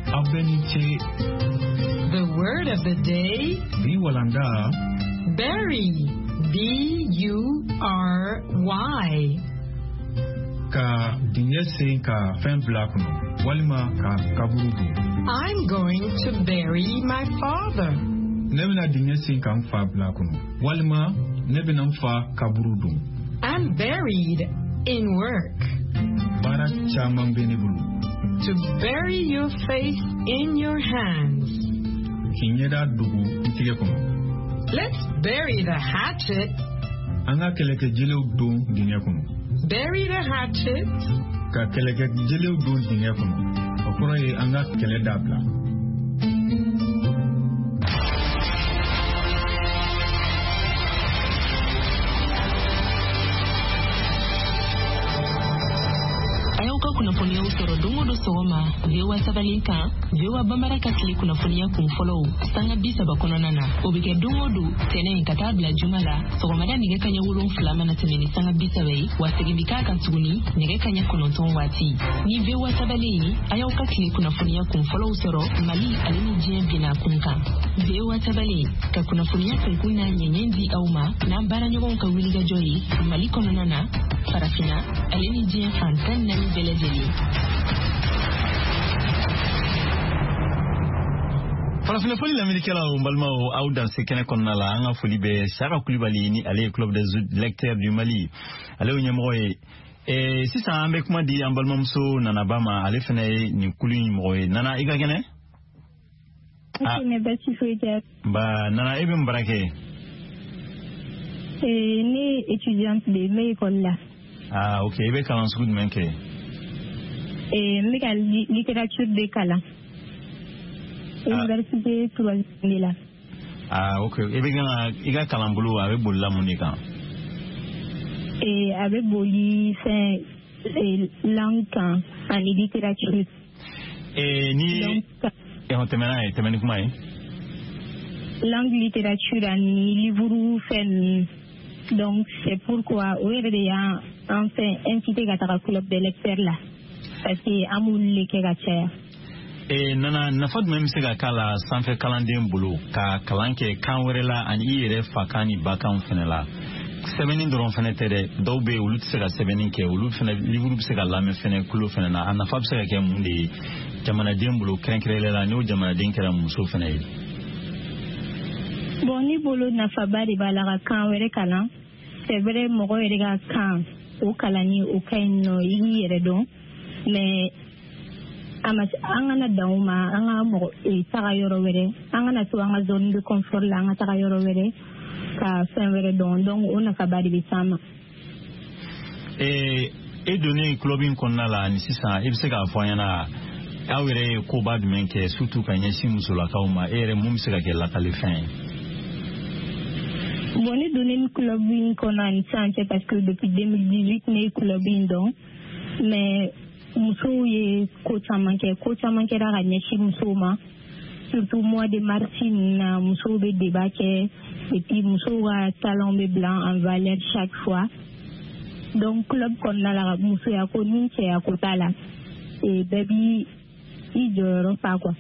The word of the day. Bury. B-U-R-Y. I'm going to bury my father. I'm buried in work. To bury your face in your hands. Let's bury the hatchet. Bury the hatchet. Kunafonia usoro dongo do soma vewa sabalika vewa bambara katli kunafonia kumfollow sanga bisa bakononana obike dongo do tene katabla jumala sogomada nige kanya wulon flama na temeni sanga bisa wei wasegibika kansuguni nige kanya kononton wati ni vewa sabali ayaw katli kunafonia kumfollow usoro mali alini jien bina kunka vewa sabali ka kunafonia kunkuna nyenyendi auma na mbara nyogon ka wiliga joyi mali kononana farafina alini jien fantan nani bele Farafina foli l'Américain là au Balmao au dans ce qu'on a là en folie be Sarah Koulibaly ni aller club des lecteurs du Mali aller au Niamey et si ça avec moi dit en Balmamso nanabama aller fene ni kuli Niamey nana igagene ne basi foita ba nana ebe mbarake ni étudiante de l'école là OK ebe kalan sud menke littérature de Kala. Université Toulouse-Mila. OK. Il y a Kalambulu avec Boula Monica. Et avec Boli, c'est langue en littérature. Et ni. Et on te mène comment? Langue littérature en livre fait. Donc c'est pourquoi on est enfin incité à la club de lecteurs là. Parce que amul leke gacha e nana nafad même se ga kala sanfe kalanden bulu ka kalanke kanwerela ani ire fakani bakan fenela sebenin doron fenetere dawbe ulut se ga sebenin ke ulut fene livru se ga lame fene kulo fene na nafab se ga ke mundi jamana den bulu krenkrela ni o jamana den kera muso fene boni bulu nafabari bala kanwere kala c'est vrai mo go ere kan o kalani o kaino yire don mais angana dauma anga mo taga yoro were angana to anga zone de confort la anga taga yoro were ka senvere donc on ka badi bisama et donner clubin konna la ni sisa ibse ka foyana awere ko bad menke surtout kanye simusula kauma ere mum se ka la kalifin boni donner clubin konna ni sanche parce que depuis 2018 né clubin donc mais muso ye ko caman kɛ ra ka ɲɛsin musow ma surtout mois de mars na musow bɛ débat kɛ et puis musow ka talent bɛ bila en valeur chaque fois donc club kɔnɔna la musoya ko ni cɛya ko t'a la bɛɛ b'i jɔyɔrɔ fa quoi.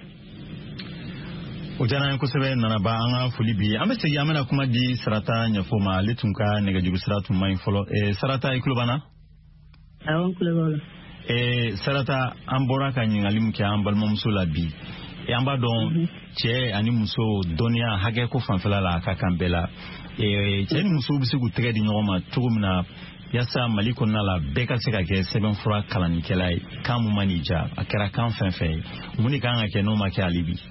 O diyara an ye kosɛbɛ Nanaba, an ka foli bi an bɛ segin an bɛna kuma di Sarata ɲɛfɔ ma, ale tun ka nɛgɛjuru sira tun man ɲi fɔlɔ. Sarata, i tulo b'an na? Awɔ, n tulo b'aw la. Sarata, an bɔra ka ɲininkali min kɛ an balimamuso la bi, an b'a dɔn cɛ ani muso dɔnniya hakɛ ko fanfɛla la a ka kan bɛɛ la. Cɛ ni muso bɛ se k'u tɛgɛ di ɲɔgɔn ma cogo min na yasa Mali kɔnɔna la bɛɛ ka se ka kɛ sɛbɛnfura kalannikɛla ye, kan mun man n'i ja, a kɛra kan fɛn fɛn ye, mun de kan ka kɛ n'o ma kɛ hali bi?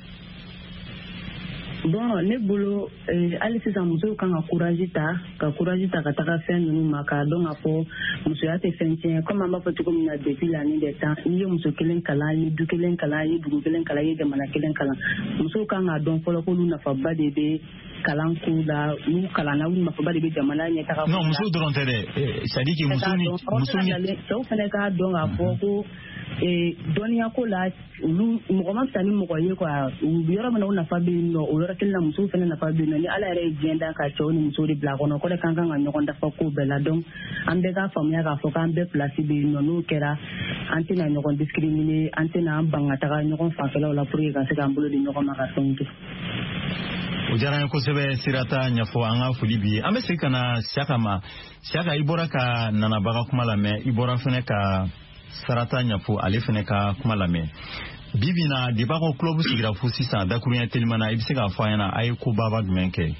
Bon, ne bolo hali sisan musow kan ka courage ta ka taga fɛn ninnu ma k'a dɔn k'a fɔ musoya tɛ fɛn tiɲɛ comme an b'a fɔ cogo min na depuis la nuit des temps n'i ye muso kelen kalan, i ye du kelen kalan, i ye dugu kelen kalan, i ye jamana kelen kalan, musow kan k'a dɔn fɔlɔ k'olu nafaba de bɛ kalan ko la, n'u kalanna olu nafaba de bɛ jamana ɲɛtaga. Non, muso dɔrɔn tɛ dɛ, c'est à dire que muso ni cɛw fana k'a dɔn k'a fɔ ko dɔnniya ko la olu mɔgɔ ma fisa ni mɔgɔ ye quoi, u yɔrɔ min na u nafa bɛ yen nɔ, o yɔrɔ kelen na musow fana nafa bɛ yen nɔ, ni Ala yɛrɛ ye diɲɛ da ka cɛw ni musow de bila a kɔnɔ, o de kan ka ɲɔgɔn dafa ko bɛɛ la, donc an bɛɛ k'a faamuya k'a fɔ k'an bɛɛ place bɛ yen nɔ, n'o kɛra an tɛna ɲɔgɔn discriminer, an tɛna an ban ka taga ɲɔgɔn fanfɛlaw la pour que ka se k'an bolo di ɲɔgɔn ma ka fɛnw kɛ. O diyara an ye kosɛbɛ Sirata ɲɛfɔ, an ka foli bi an bɛ segin ka na Siyaka ma. Siyaka, i bɔra ka Nanaba ka kuma lamɛn, i bɔra fana ka Sarata ɲɛfɔ ale fana ka kuma lamɛn. Bi bi in na depuis ko club sigira fo sisan dakurunya teliman na, i bɛ se k'a fɔ an ɲɛna a ye ko baba jumɛn kɛ?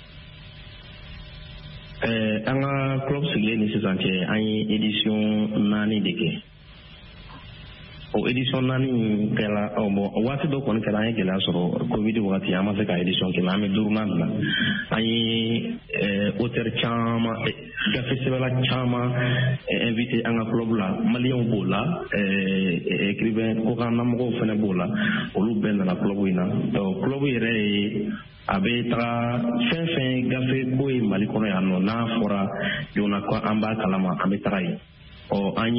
An ka club sigilen ni sisan cɛ an ye édition 4 de kɛ. O édition 4 kɛra waati dɔ kɔni kɛra an ye gɛlɛya sɔrɔ covid wagati an ma se ka édition kɛ, an bɛ 4nan na an ye auteur caman gafe sɛbɛla caman invité an ka club la, maliyɛnw b'o la, écrivain kokannamɔgɔw fana b'o la, olu bɛɛ nana club in na. Donc club yɛrɛ ye a bɛ taga fɛn fɛn gafe ko ye Mali kɔnɔ yan nɔ n'a fɔra joona ko an b'a kalama an bɛ taga yen. An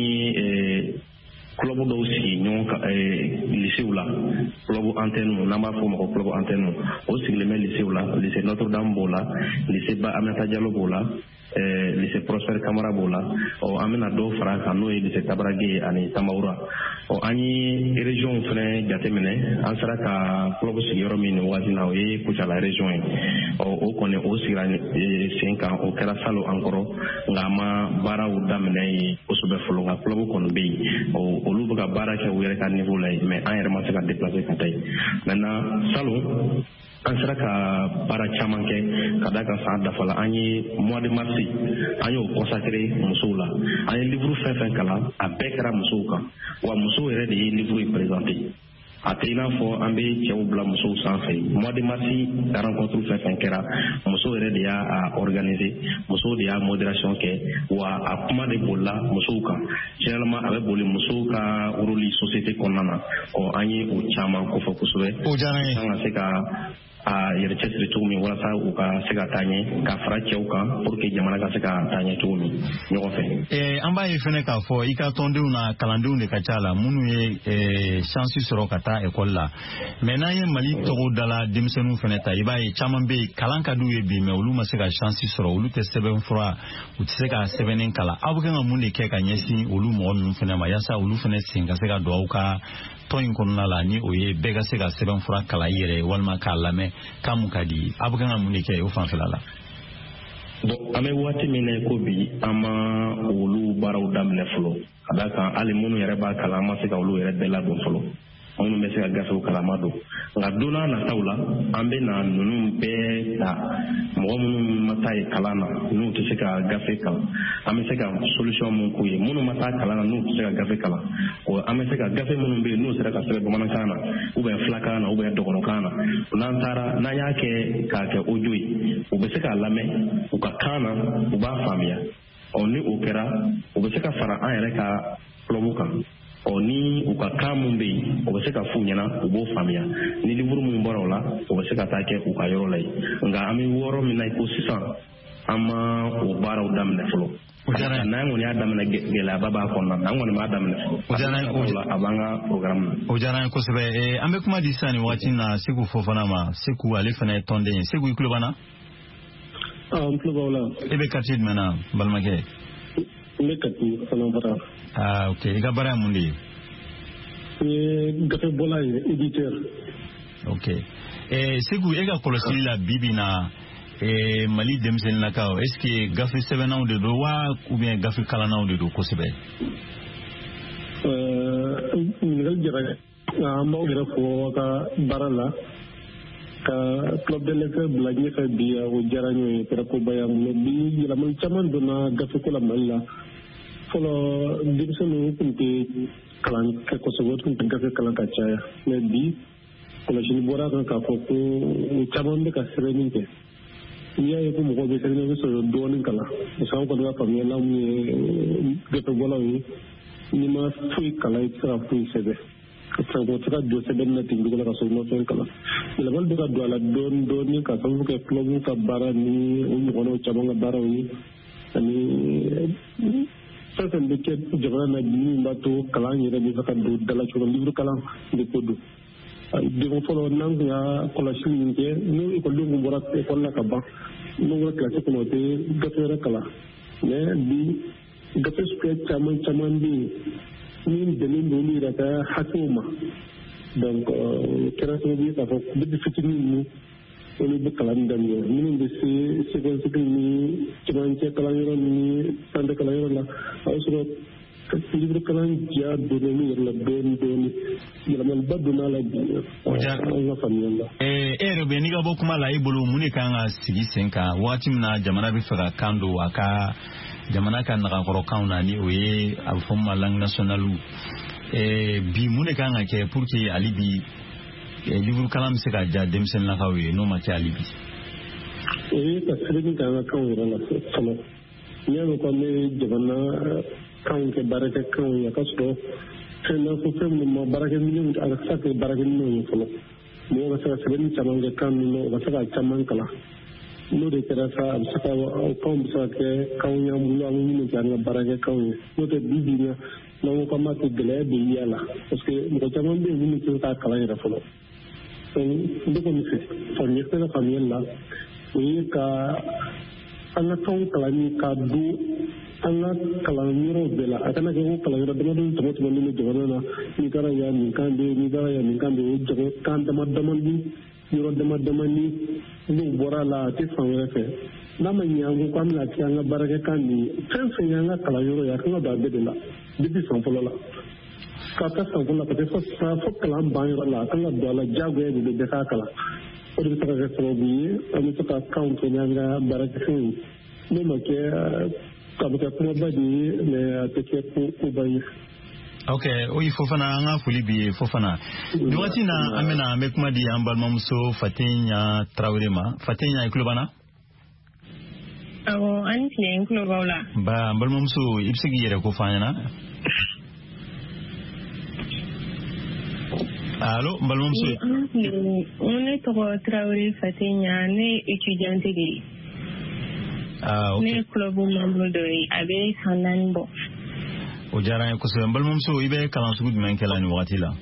ye club dɔw sigi ɲɔgɔn kan lycéew la, club antenne n'an b'a fɔ o ma ko club antenne, o sigilen bɛ lycéew la, lycée Notre Dame b'o la, lycée Ba Aminata Diallo b'o la, lycée Prosper Camara b'o la, an bɛna dɔw fara kan n'o ye lycée Tabarage ani Tamaoura. An ye région fɛnɛ jateminɛ, an sera ka club sigi yɔrɔ min nin waati na o ye Kucala région ye. O kɔni o sigira sen kan, o kɛra Salo an kɔrɔ, nka an ma baaraw daminɛ yen kosɛbɛ fɔlɔ, nka club kɔni bɛ yen, olu bɛ ka baara kɛ u yɛrɛ ka niveau la yen, mais an yɛrɛ ma se ka déplacer ka taa yen. Maintenant Salo an sera ka baara caman kɛ ka da ka san dafa la, an ye mois de mars an y'o consacré musow la, an ye livre fɛn fɛn kalan a bɛɛ kɛra musow kan, wa musow yɛrɛ de ye livre in présenté. A tɛ i n'a fɔ an bɛ cɛw bila musow sanfɛ. Mois de mars rencontre fɛn fɛn kɛra musow yɛrɛ de y'a organiser, musow de y'a modération kɛ, wa a kuma de bolila musow kan. Généralement a bɛ boli musow ka rôle société kɔnɔna na, an ye o caman kofɔ kosɛbɛ. O diyara n ye. An ka se ka a yɛrɛ cɛsiri cogo min walasa u ka se ka taa ɲɛ, ka fara cɛw kan pour que jamana ka se ka taa ɲɛ cogo min ɲɔgɔn fɛ. An b'a ye fɛnɛ k'a fɔ i ka tɔndenw na kalandenw de ka ca la minnu ye chance sɔrɔ ka taa école la, mais n'an ye Mali tɔgɔ dala denmisɛnninw fɛnɛ ta, i b'a ye caman bɛ yen kalan ka d'u ye bi mais olu ma se ka chance sɔrɔ, olu tɛ sɛbɛnfura, u tɛ se ka sɛbɛnni kalan. Aw bɛ kan ka mun de kɛ ka ɲɛsin olu mɔgɔ ninnu fɛnɛ ma yasa olu fɛnɛ sen ka se ka don aw ka tɔn in kɔnɔna la, ni o ye bɛɛ ka se ka sɛbɛnfura kalan i yɛrɛ walima k'a lamɛn kan mun ka di, aw bɛ kan ka mun de kɛ o fanfɛla la? Bon, an bɛ waati min na ko bi an ma olu baaraw daminɛ fɔlɔ, ka d'a kan hali minnu yɛrɛ b'a kalan an ma se ka olu yɛrɛ bɛɛ ladon fɔlɔ, minnu bɛ se ka gafew kalama don. Nka don n'a nataw la an bɛ na ninnu bɛɛ ta, mɔgɔ minnu ma taa ye kalan na n'u tɛ se ka gafe kalan, an bɛ se ka solution mun k'u ye. Minnu ma taa kalan na n'u tɛ se ka gafe kalan, an bɛ se ka gafe minnu bɛ yen n'u sera ka sɛbɛn bamanankan na ou bien filakan na ou bien dɔgɔnɔkan na, n'an taara n'an y'a kɛ k'a kɛ audio ye, u bɛ se k'a lamɛn u ka kan na, u b'a faamuya. Ni o kɛra u bɛ se ka fara an yɛrɛ ka club kan. Ni u ka kan mun bɛ yen o bɛ se ka f'u ɲɛna, u b'o faamuya. Ni livre mun bɔra o la o bɛ se ka taa kɛ u ka yɔrɔ la yen. Nka an bɛ wɔɔrɔ min na ko sisan an ma o baaraw daminɛ fɔlɔ. N'an kɔni y'a daminɛ gɛlɛyaba b'a kɔnɔna na, an kɔni m'a daminɛ fɔlɔ. A b'an ka programme na. O diyara n ye kosɛbɛ. An bɛ kuma di sisan nin wagati in na Seku Fofana ma. Seku ale fana ye tɔnden ye. Seku i tulo b'an na? N tulo b'aw la. E bɛ quartier jumɛn na balimakɛ? N bɛ Kati Fanabara. Ok, i ka baara ye mun de ye? gafe bola éditeur. Ok. Segu ega kolosi la bibina Mali demsen nakao. Est-ce que gafe 7 ans de droit ou bien gafe kalana de do kosebe? Ngal jira amba gira fo ka barala ka club de lecture blagni fa bi o jaranyo para ko bayam bi la man chaman dona gafe ko la malla folo dimsenu kunti kalan ka ko so kunti gafe kalan ka chaya mais bi ko jini bora ka ko chaman be ka sereni ke iya ko mo ko be sereni so donin kala so ko da famille la mu gafe bola ni ma fui kala itra fui sebe ko tra do sebe na tindu ko la so no so kala la bal do ka do la don ni ka so ko club ka bara ni o ko no chaman bara ni ani certain de ke jabana na ni mbato kala ni re ka do dala ci livre kala de podu de mo folo nang ya ko la shi ni ke no ko lu mo bora ko la ka ba no ko classe ko no te gafere kala mais bi gafe su ke chaman bi ni de ni ni ra ka hakuma donc kera so bi ka ko bi fitini ni oni be kala ndam yo ni de se ni chaman ke kala yo ni sande kala yo la awso livre kala ya de ni la don ya man baduna la bi na famille rebe ni ga bokuma la ibulu muni kan sigi senka wati na jamana bi fara kando aka jamana kan na ko kauna ni oye alfoma lang nationalu bi muni kan ke pour que alibi livre kala mi se ka ja demsen la kawe no ma ci alibi ka sirni kan kawo la solo ni ko ne jamana kan ke baraka kan ya kasto fena ko fem mo baraka mi ni ala sakay baraka mi no folo mo ga sa sirni chaman ga kan no ga sa chaman kala no de kera sa saka o kom sa ke kan ya mu la mu ni kan baraka kan no te bibi na no ko ma ke gele bi yala parce que mo chaman be ni ko ta kala ya folo ndo ko mi se for ni ko famille la ni ka ana kan kala ni ka du ana kalanyiro bela akana ke ko kalanyiro dama dum to ni jogana na ni kara ya ni kande o jogo kan dama ni yoro dama ni ni bora la ti famere fe na ma nyangu kwam la ti anga baraka kan ni fen fe nyanga kalanyiro ya ko da bedela bibi sampola la kata sampola ka te fo kalam banyo la kala do la jago e de ka kala o de ta ka so bi ani to ka count nyanga baraka fe ni ma ke kabuka kuma badi le ateke ko bayi okay oyi fofana nga fuli bi fofana ni wati na amena me kuma di ambal mamso Fatinya Traoré ma Fatinya iklubana awo anti inklubola ba ambal mamso ibsigi yere ko fanyana allo ambal mamso on est trop Traoré Fatinya ne étudiante de ne club membre de abe sananbo o jara ko so mbal mum so ibe kalan sugud men kala ni wati la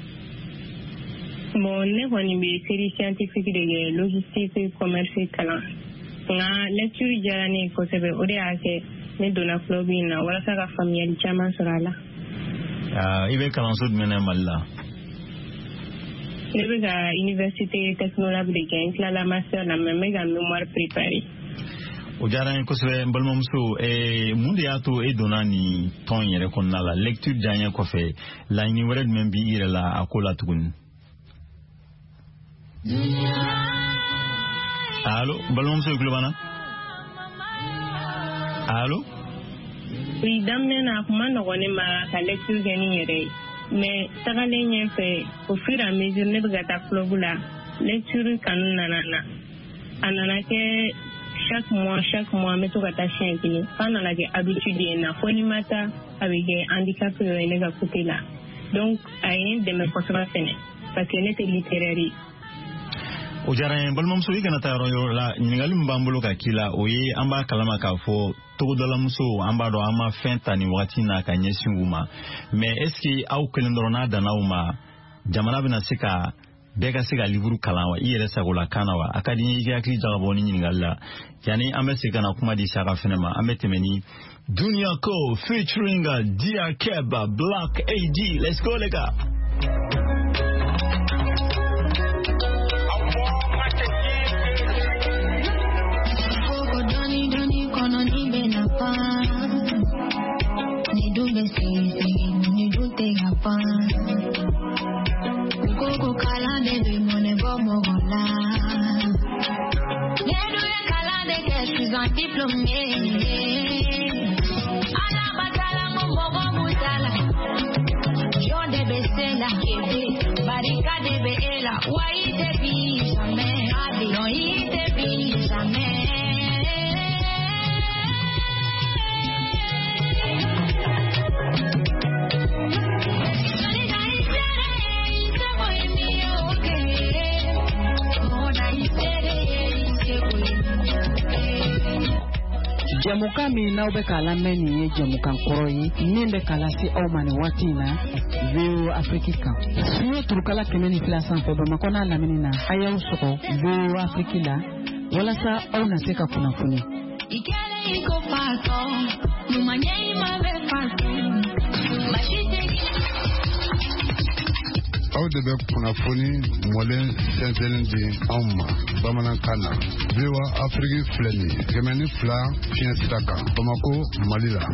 bon ne woni be série scientifique de logistique commerce kala nga lecture jara ni ko sebe o de ake ne dona club ina wala saka famille chama sorala ibe kalan sugud men malla ne be ga université technologie de Genk la master la même ga mémoire préparée o jara ko so mbal mum so munde yato donani ton yere kon la lecture janya ko fe la ni wala men bi ira la akola tugun allo mbal mum so globana allo oui damne na kuma no gone ma ka lecture gani yere mais tagale nye fe au fur et à mesure ne biga ta klobula lecture kanuna nana anana ke chaque mois me to kata chien kini kana la ke habitude na foni mata avec handicap ne ga côté là donc ayen de me posera fene parce que n'était littéraire o jaran bal mom so igana taro yo la ningali mbambulo ka kila oye amba kalama ka fo to do la muso amba do ama fenta ni wati na ka nyesinguma mais est ce que au kelendrona danauma jamana bina sika bega siga liburu kalawa iyere sagola kanawa akadi yiki akli jagabo ni ngalla yani ambe sigana kuma di saka finema ambe temeni Dunia Co featuring Dia Keba Black AD. Let's go lega. Jamukami na ube kala meni jamukan koroi nimbe kala si aumani watina veo Afrika. Siyo turukala kemeni filasan febe makona lamini na aya usoko veo Afrikila wala sa au naseka kunafuni. Ikele iko pato numanye imabe pato mashite aw de bɛ kunnafoni mɔlen sɛnsɛnlen di anw ma bamanankan na VOA Afrique filɛ nin ye 102 fiɲɛ sira kan Bamako Mali la.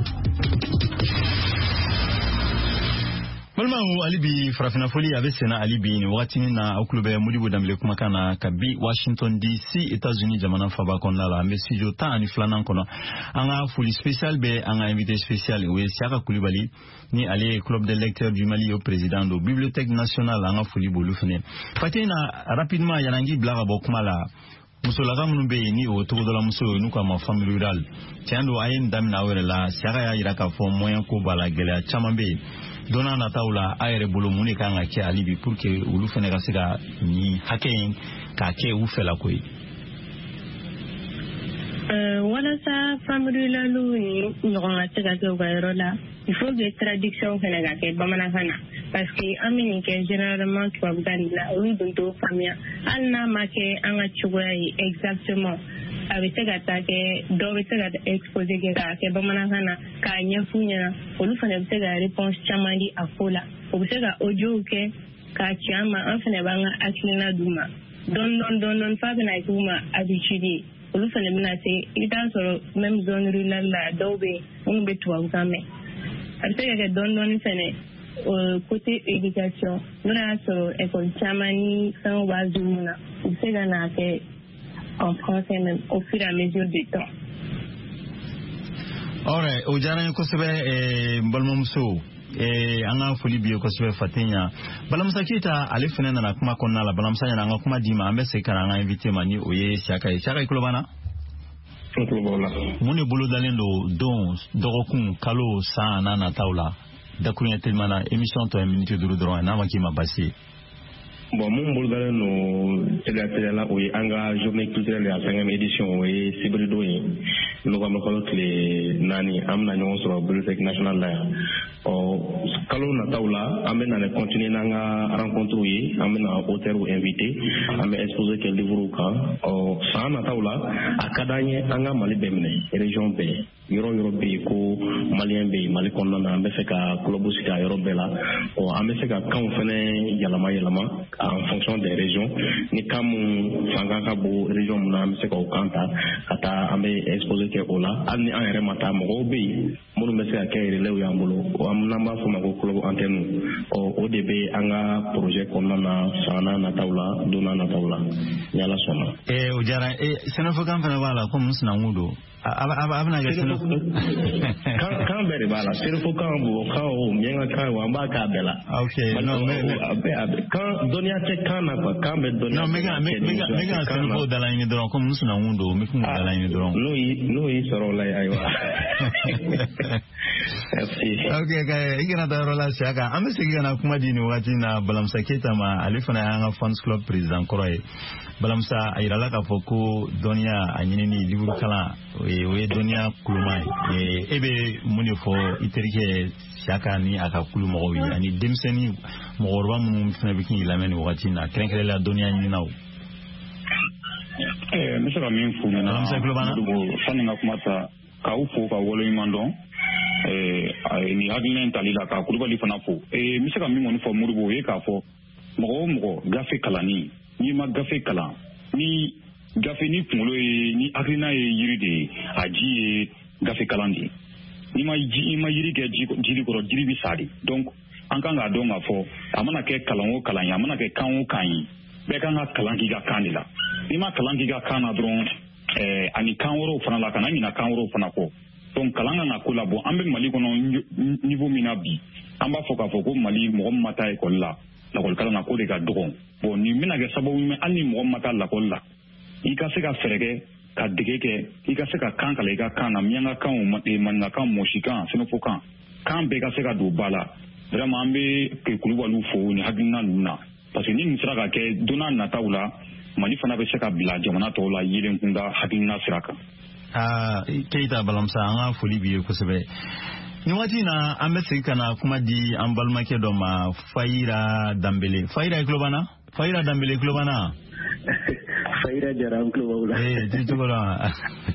Malmamu alibi farafina foli abe sena alibi ni wakati na akulube mudibu damile kumakana kabi Washington DC États-Unis jamana faba konna la ambe studio ta ani flanan kono anga foli spécial be anga invité spécial we Siaka Koulibaly ni ale club des lecteurs du Mali au président de bibliothèque nationale anga foli bolu fene patina rapidement yanangi blaga bokumala muso laga munu be ni o togo dola muso nu ka ma famille rural tiando ayen damina wele la Siaka ya ira ka fo moyen ko bala gele chamambe dona na taula ayere bolo muni kanga ke alibi pour que ulu fene ka siga ni haken ka ke u fela koy wala sa famille la lu ni ngonga tega ke gairo la il faut que traduction fene ka ke bamana kana parce que amini ke généralement tu vas la oui donc famille alna make anga chugoi exactement avec ce attaque doit être exposé que bamanakana ka nyafunya olu fana bse ga réponse chamandi akola obse ga audio ke ka chama afana banga aklina duma don fa bana duma habitude olu fana bina se ita soro même zone rural la dobe on betu amame abse ga don fene côté éducation mura soro école chamani sans wazuna obse ga na ke en français même au fur et à mesure du temps. Alright, ojana ko sebe balmamso anga foli biyo ko sebe fatinya balamsa kita ale fenena na kuma konna la balamsa nya nga kuma dima ambe se kana nga invité mani oye Siaka ikulo bana mune bolo dalendo don dorokun kalo sa na taula da kunya telmana émission to minute duru dron na makima basi. Bon, mon bolgare no tela oui anga journée culturelle ya 5e édition oui sibrido yi no ko ko le nani amna nyon so bibliothèque nationale la o kalo na taula amena ne continuer nanga rencontre yi amena auteur ou invité ame exposer quel livre ka o sa na taula akadanye anga Mali bemne région B yoro be ko malien be Mali konna na ambe feka club sika yoro bela o ambe feka kan fene yalama en fonction des régions ni kamu fangaka bo région muna ambe feka o kanta ata ambe exposer ke ola ani an yere mata mo be munu be feka ke relew yambolo o amna ma fuma ko club antenne o ODB anga projet konna na sana na taula dona na taula yala sona o jara senofo kan fana wala ko musna ngudo abna ga sino kan bere bala senofo kan bo ka o mienga ka wa ba ka bela okay no kan donia te kana kwa kan be donia no mega senofo dala ni dron ko musna ngudo mi ku dala ni dron no yi soro lai aiwa okay kay igana da rola Siaka ame sigana kuma dini wati na balamsa kita ma alifana yanga fans club president koroy balamsa ayirala ka foko donia anyini liburu kala we donia kulumai ebe muni fo iterike Siaka ni aka kulumo wi ani demseni mo gorba mun fina bikin lameni wati na krenkele la donia ni naw monsieur la min fu na balamsa kulubana fani nga kuma sa ka ufo ka wolo imando ni hakilina tali la ka Kulubali fana fo mi se ka min kɔni fɔ Modibo ye k'a fɔ mɔgɔ o mɔgɔ gafe kalanni n'i ma gafe kalan ni gafe ni kunkolo ye ni hakilina ye yiri de ye a ji ye gafe kalan de ye n'i ma yiri kɛ jiri kɔrɔ jiri bi sa de donc an kan k'a dɔn k'a fɔ a mana kɛ kalan o kalan ye a mana kɛ kan o kan ye bɛɛ kan ka kalan k'i ka kan de la n'i ma kalan k'i ka kan na dɔrɔn ani kan wɛrɛw fana la kana ɲina kan wɛrɛw fana kɔ donc kalan ka na ko la bon an bɛ Mali kɔnɔ niveau min na bi an b'a fɔ k'a fɔ ko Mali mɔgɔ min ma taa école la lakɔli kalan na ko de ka dɔgɔ bon nin bɛna kɛ sababu ye hali ni mɔgɔ min ma taa lakɔli la i ka se ka fɛɛrɛ kɛ ka dege kɛ i ka se ka kan kalan i ka kan na miyankakan maninkakan mɔsikan sɛnɛfɔkan kan bɛɛ ka se ka don ba la vraiment an bɛ Kulubaliw fo ni hakilina ninnu na parce que ni nin sera ka kɛ don n'a nataw la Mali fana bɛ se ka bila jamana tɔw la yelen kun ka hakilina sira kan. Keita Balamsa an ka foli b'i ye kosɛbɛ. Nin waati in na an bɛ segin ka na kuma di an balimakɛ dɔ ma Fayira Danbele. Fayira tulo b'an na? Fayira Danbele tulo b'an na? Fayira Jara an tulo b'aw la. Ti cogo la.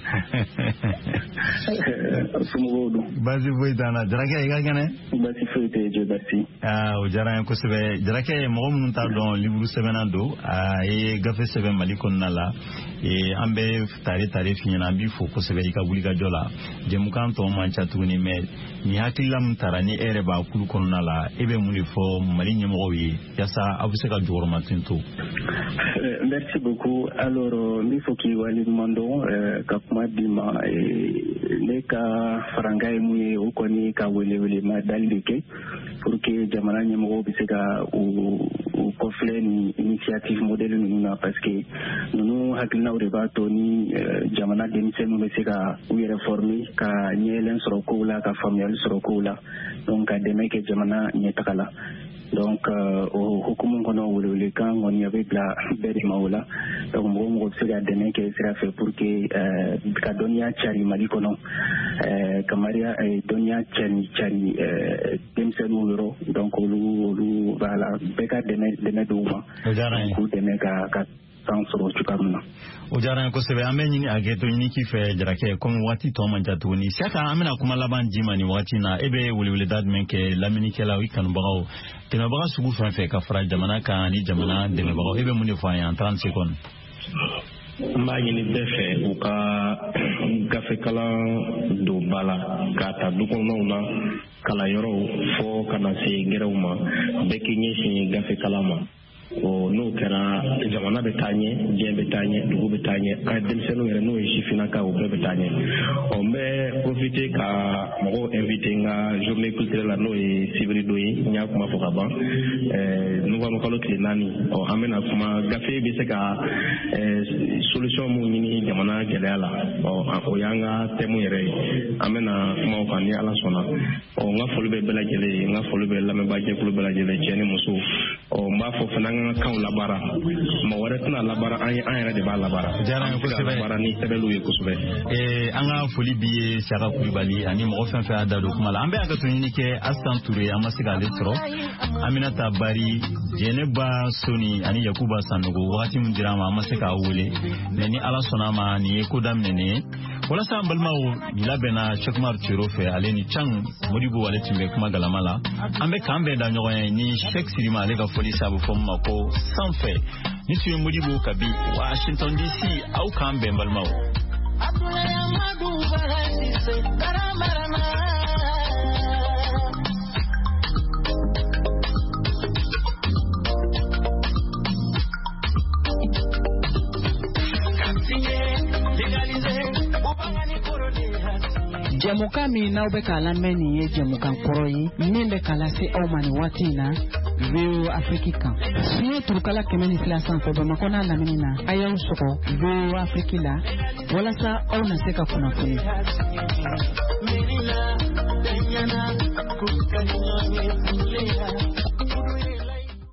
Somɔgɔw don. Baasi foyi t'an na. Jarakɛ i ka kɛnɛ? Baasi foyi tɛ Dieu merci. O diyara n ye kosɛbɛ. Jarakɛ mɔgɔ minnu t'a dɔn livre sɛbɛnna don a ye gafe sɛbɛn Mali kɔnɔna la an bɛ tare f'i ɲɛna an b'i fo kosɛbɛ i ka wulikajɔ la jɛmukan tɔ man ca tuguni mais ni hakilila min tara ni e yɛrɛ b'a kulu kɔnɔna la e bɛ mun de fɔ Mali ɲɛmɔgɔw ye yasa aw bɛ se ka jɔyɔrɔma tento. Merci beaucoup. Alors n bɛ fɔ k'i waleɲuman dɔn ka kuma d'i ma ne ka faranga ye mun ye o kɔni ka welewelema dali de kɛ pour que jamana ɲɛmɔgɔw bɛ se ka u kɔfilɛ ni initiative modèle ninnu na parce que ninnu hakilinaw de b'a to ni jamana denmisɛnninw bɛ se ka u yɛrɛ former ka ɲɛɛlɛn sɔrɔ kow la ka faamuyali sɔrɔ kow la donc ka dɛmɛ kɛ jamana ɲɛtaga la donc o hukumu kɔnɔ welewelekan kɔni a bɛ bila bɛɛ de ma o la donc mɔgɔ mɔgɔ bɛ se ka dɛmɛ kɛ sira fɛ pour que ka dɔnniya cari Mali kɔnɔ ka dɔnniya cari denmisɛnninw yɔrɔ donc olu b'a la bɛɛ ka dɛmɛ d'u ma k'u dɛmɛ ka kan sɔrɔ cogoya min na. O diyara n ye kosɛbɛ an bɛ ɲini a kɛ to ɲini k'i fɛ Jarakɛ komi waati tɔ man ca tuguni Siyaka an bɛna kuma laban di ma nin waati in na e bɛ weleweleda jumɛn kɛ lamɛnnikɛlaw i kanubagaw dɛmɛbaga sugu fɛn fɛn ka fara jamana kan ani jamana dɛmɛbagaw e bɛ mun de fɔ an ye en 30 secondes. N b'a ɲini bɛɛ fɛ u ka gafe kalan don ba la k'a ta du kɔnɔnaw na kalanyɔrɔw fɔ ka na se gɛrɛw ma bɛɛ k'i ɲɛsin gafe kalan ma. N'o kɛra jamana bɛ taa ɲɛ diɲɛ bɛ taa ɲɛ dugu bɛ taa ɲɛ an denmisɛnninw yɛrɛ n'o ye sifinnakaw o bɛɛ bɛ taa ɲɛ n bɛ profiter ka mɔgɔw inviter n ka journée culturelle la n'o ye sibirido ye n y'a kuma fɔ ka ban novembre kalo tile 4 an bɛna kuma gafe bɛ se ka solution mun ɲini jamana gɛlɛya la o y'an ka thème yɛrɛ ye an bɛna kuma o kan ni Ala sɔnna n ka foli bɛ bɛɛ lajɛlen ye n ka foli bɛ lamɛnbaajɛkulu bɛɛ lajɛlen cɛ ni muso n b'a fɔ fana an ka kanw labara mɔgɔ wɛrɛ tɛna labara an yɛrɛ de b'a labara labara ni sɛbɛnw ye kosɛbɛ an ka foli b'i ye Siyaka Kulubali ani mɔgɔ fɛn fɛn y'a da don kuma la an bɛ hakɛto ɲini kɛ Asan Ture an ma se k'ale sɔrɔ Aminata Bari Jɛnɛba Soni ani Yakuba Sanogo wagati min dira an ma an ma se k'a wele mais ni Ala sɔnna a ma nin ye ko daminɛnen ye walasa an balimaw labɛnna Cheikh Umar Tiro fɛ ale ni Can Modibo ale tun bɛ kuma galama la an bɛ k'an bɛɛ da ɲɔgɔn ye ni Cheikh Sirima ale ka foli sabu fɔ ma ko sanfɛ ni tun ye Modibo kabi Washington DC aw k'an bɛn balimaw. Jamukan min n'aw bɛ k'a lamɛn nin ye jamukan kɔrɔ ye min bɛ k'a lase aw ma nin waati in na VOA Afrique kan fiɲɛ turukala 102 sanfɛ Bamakɔ n'a lamini na a y'aw sɔgɔ VOA Afrique la walasa aw na se ka kunnafoni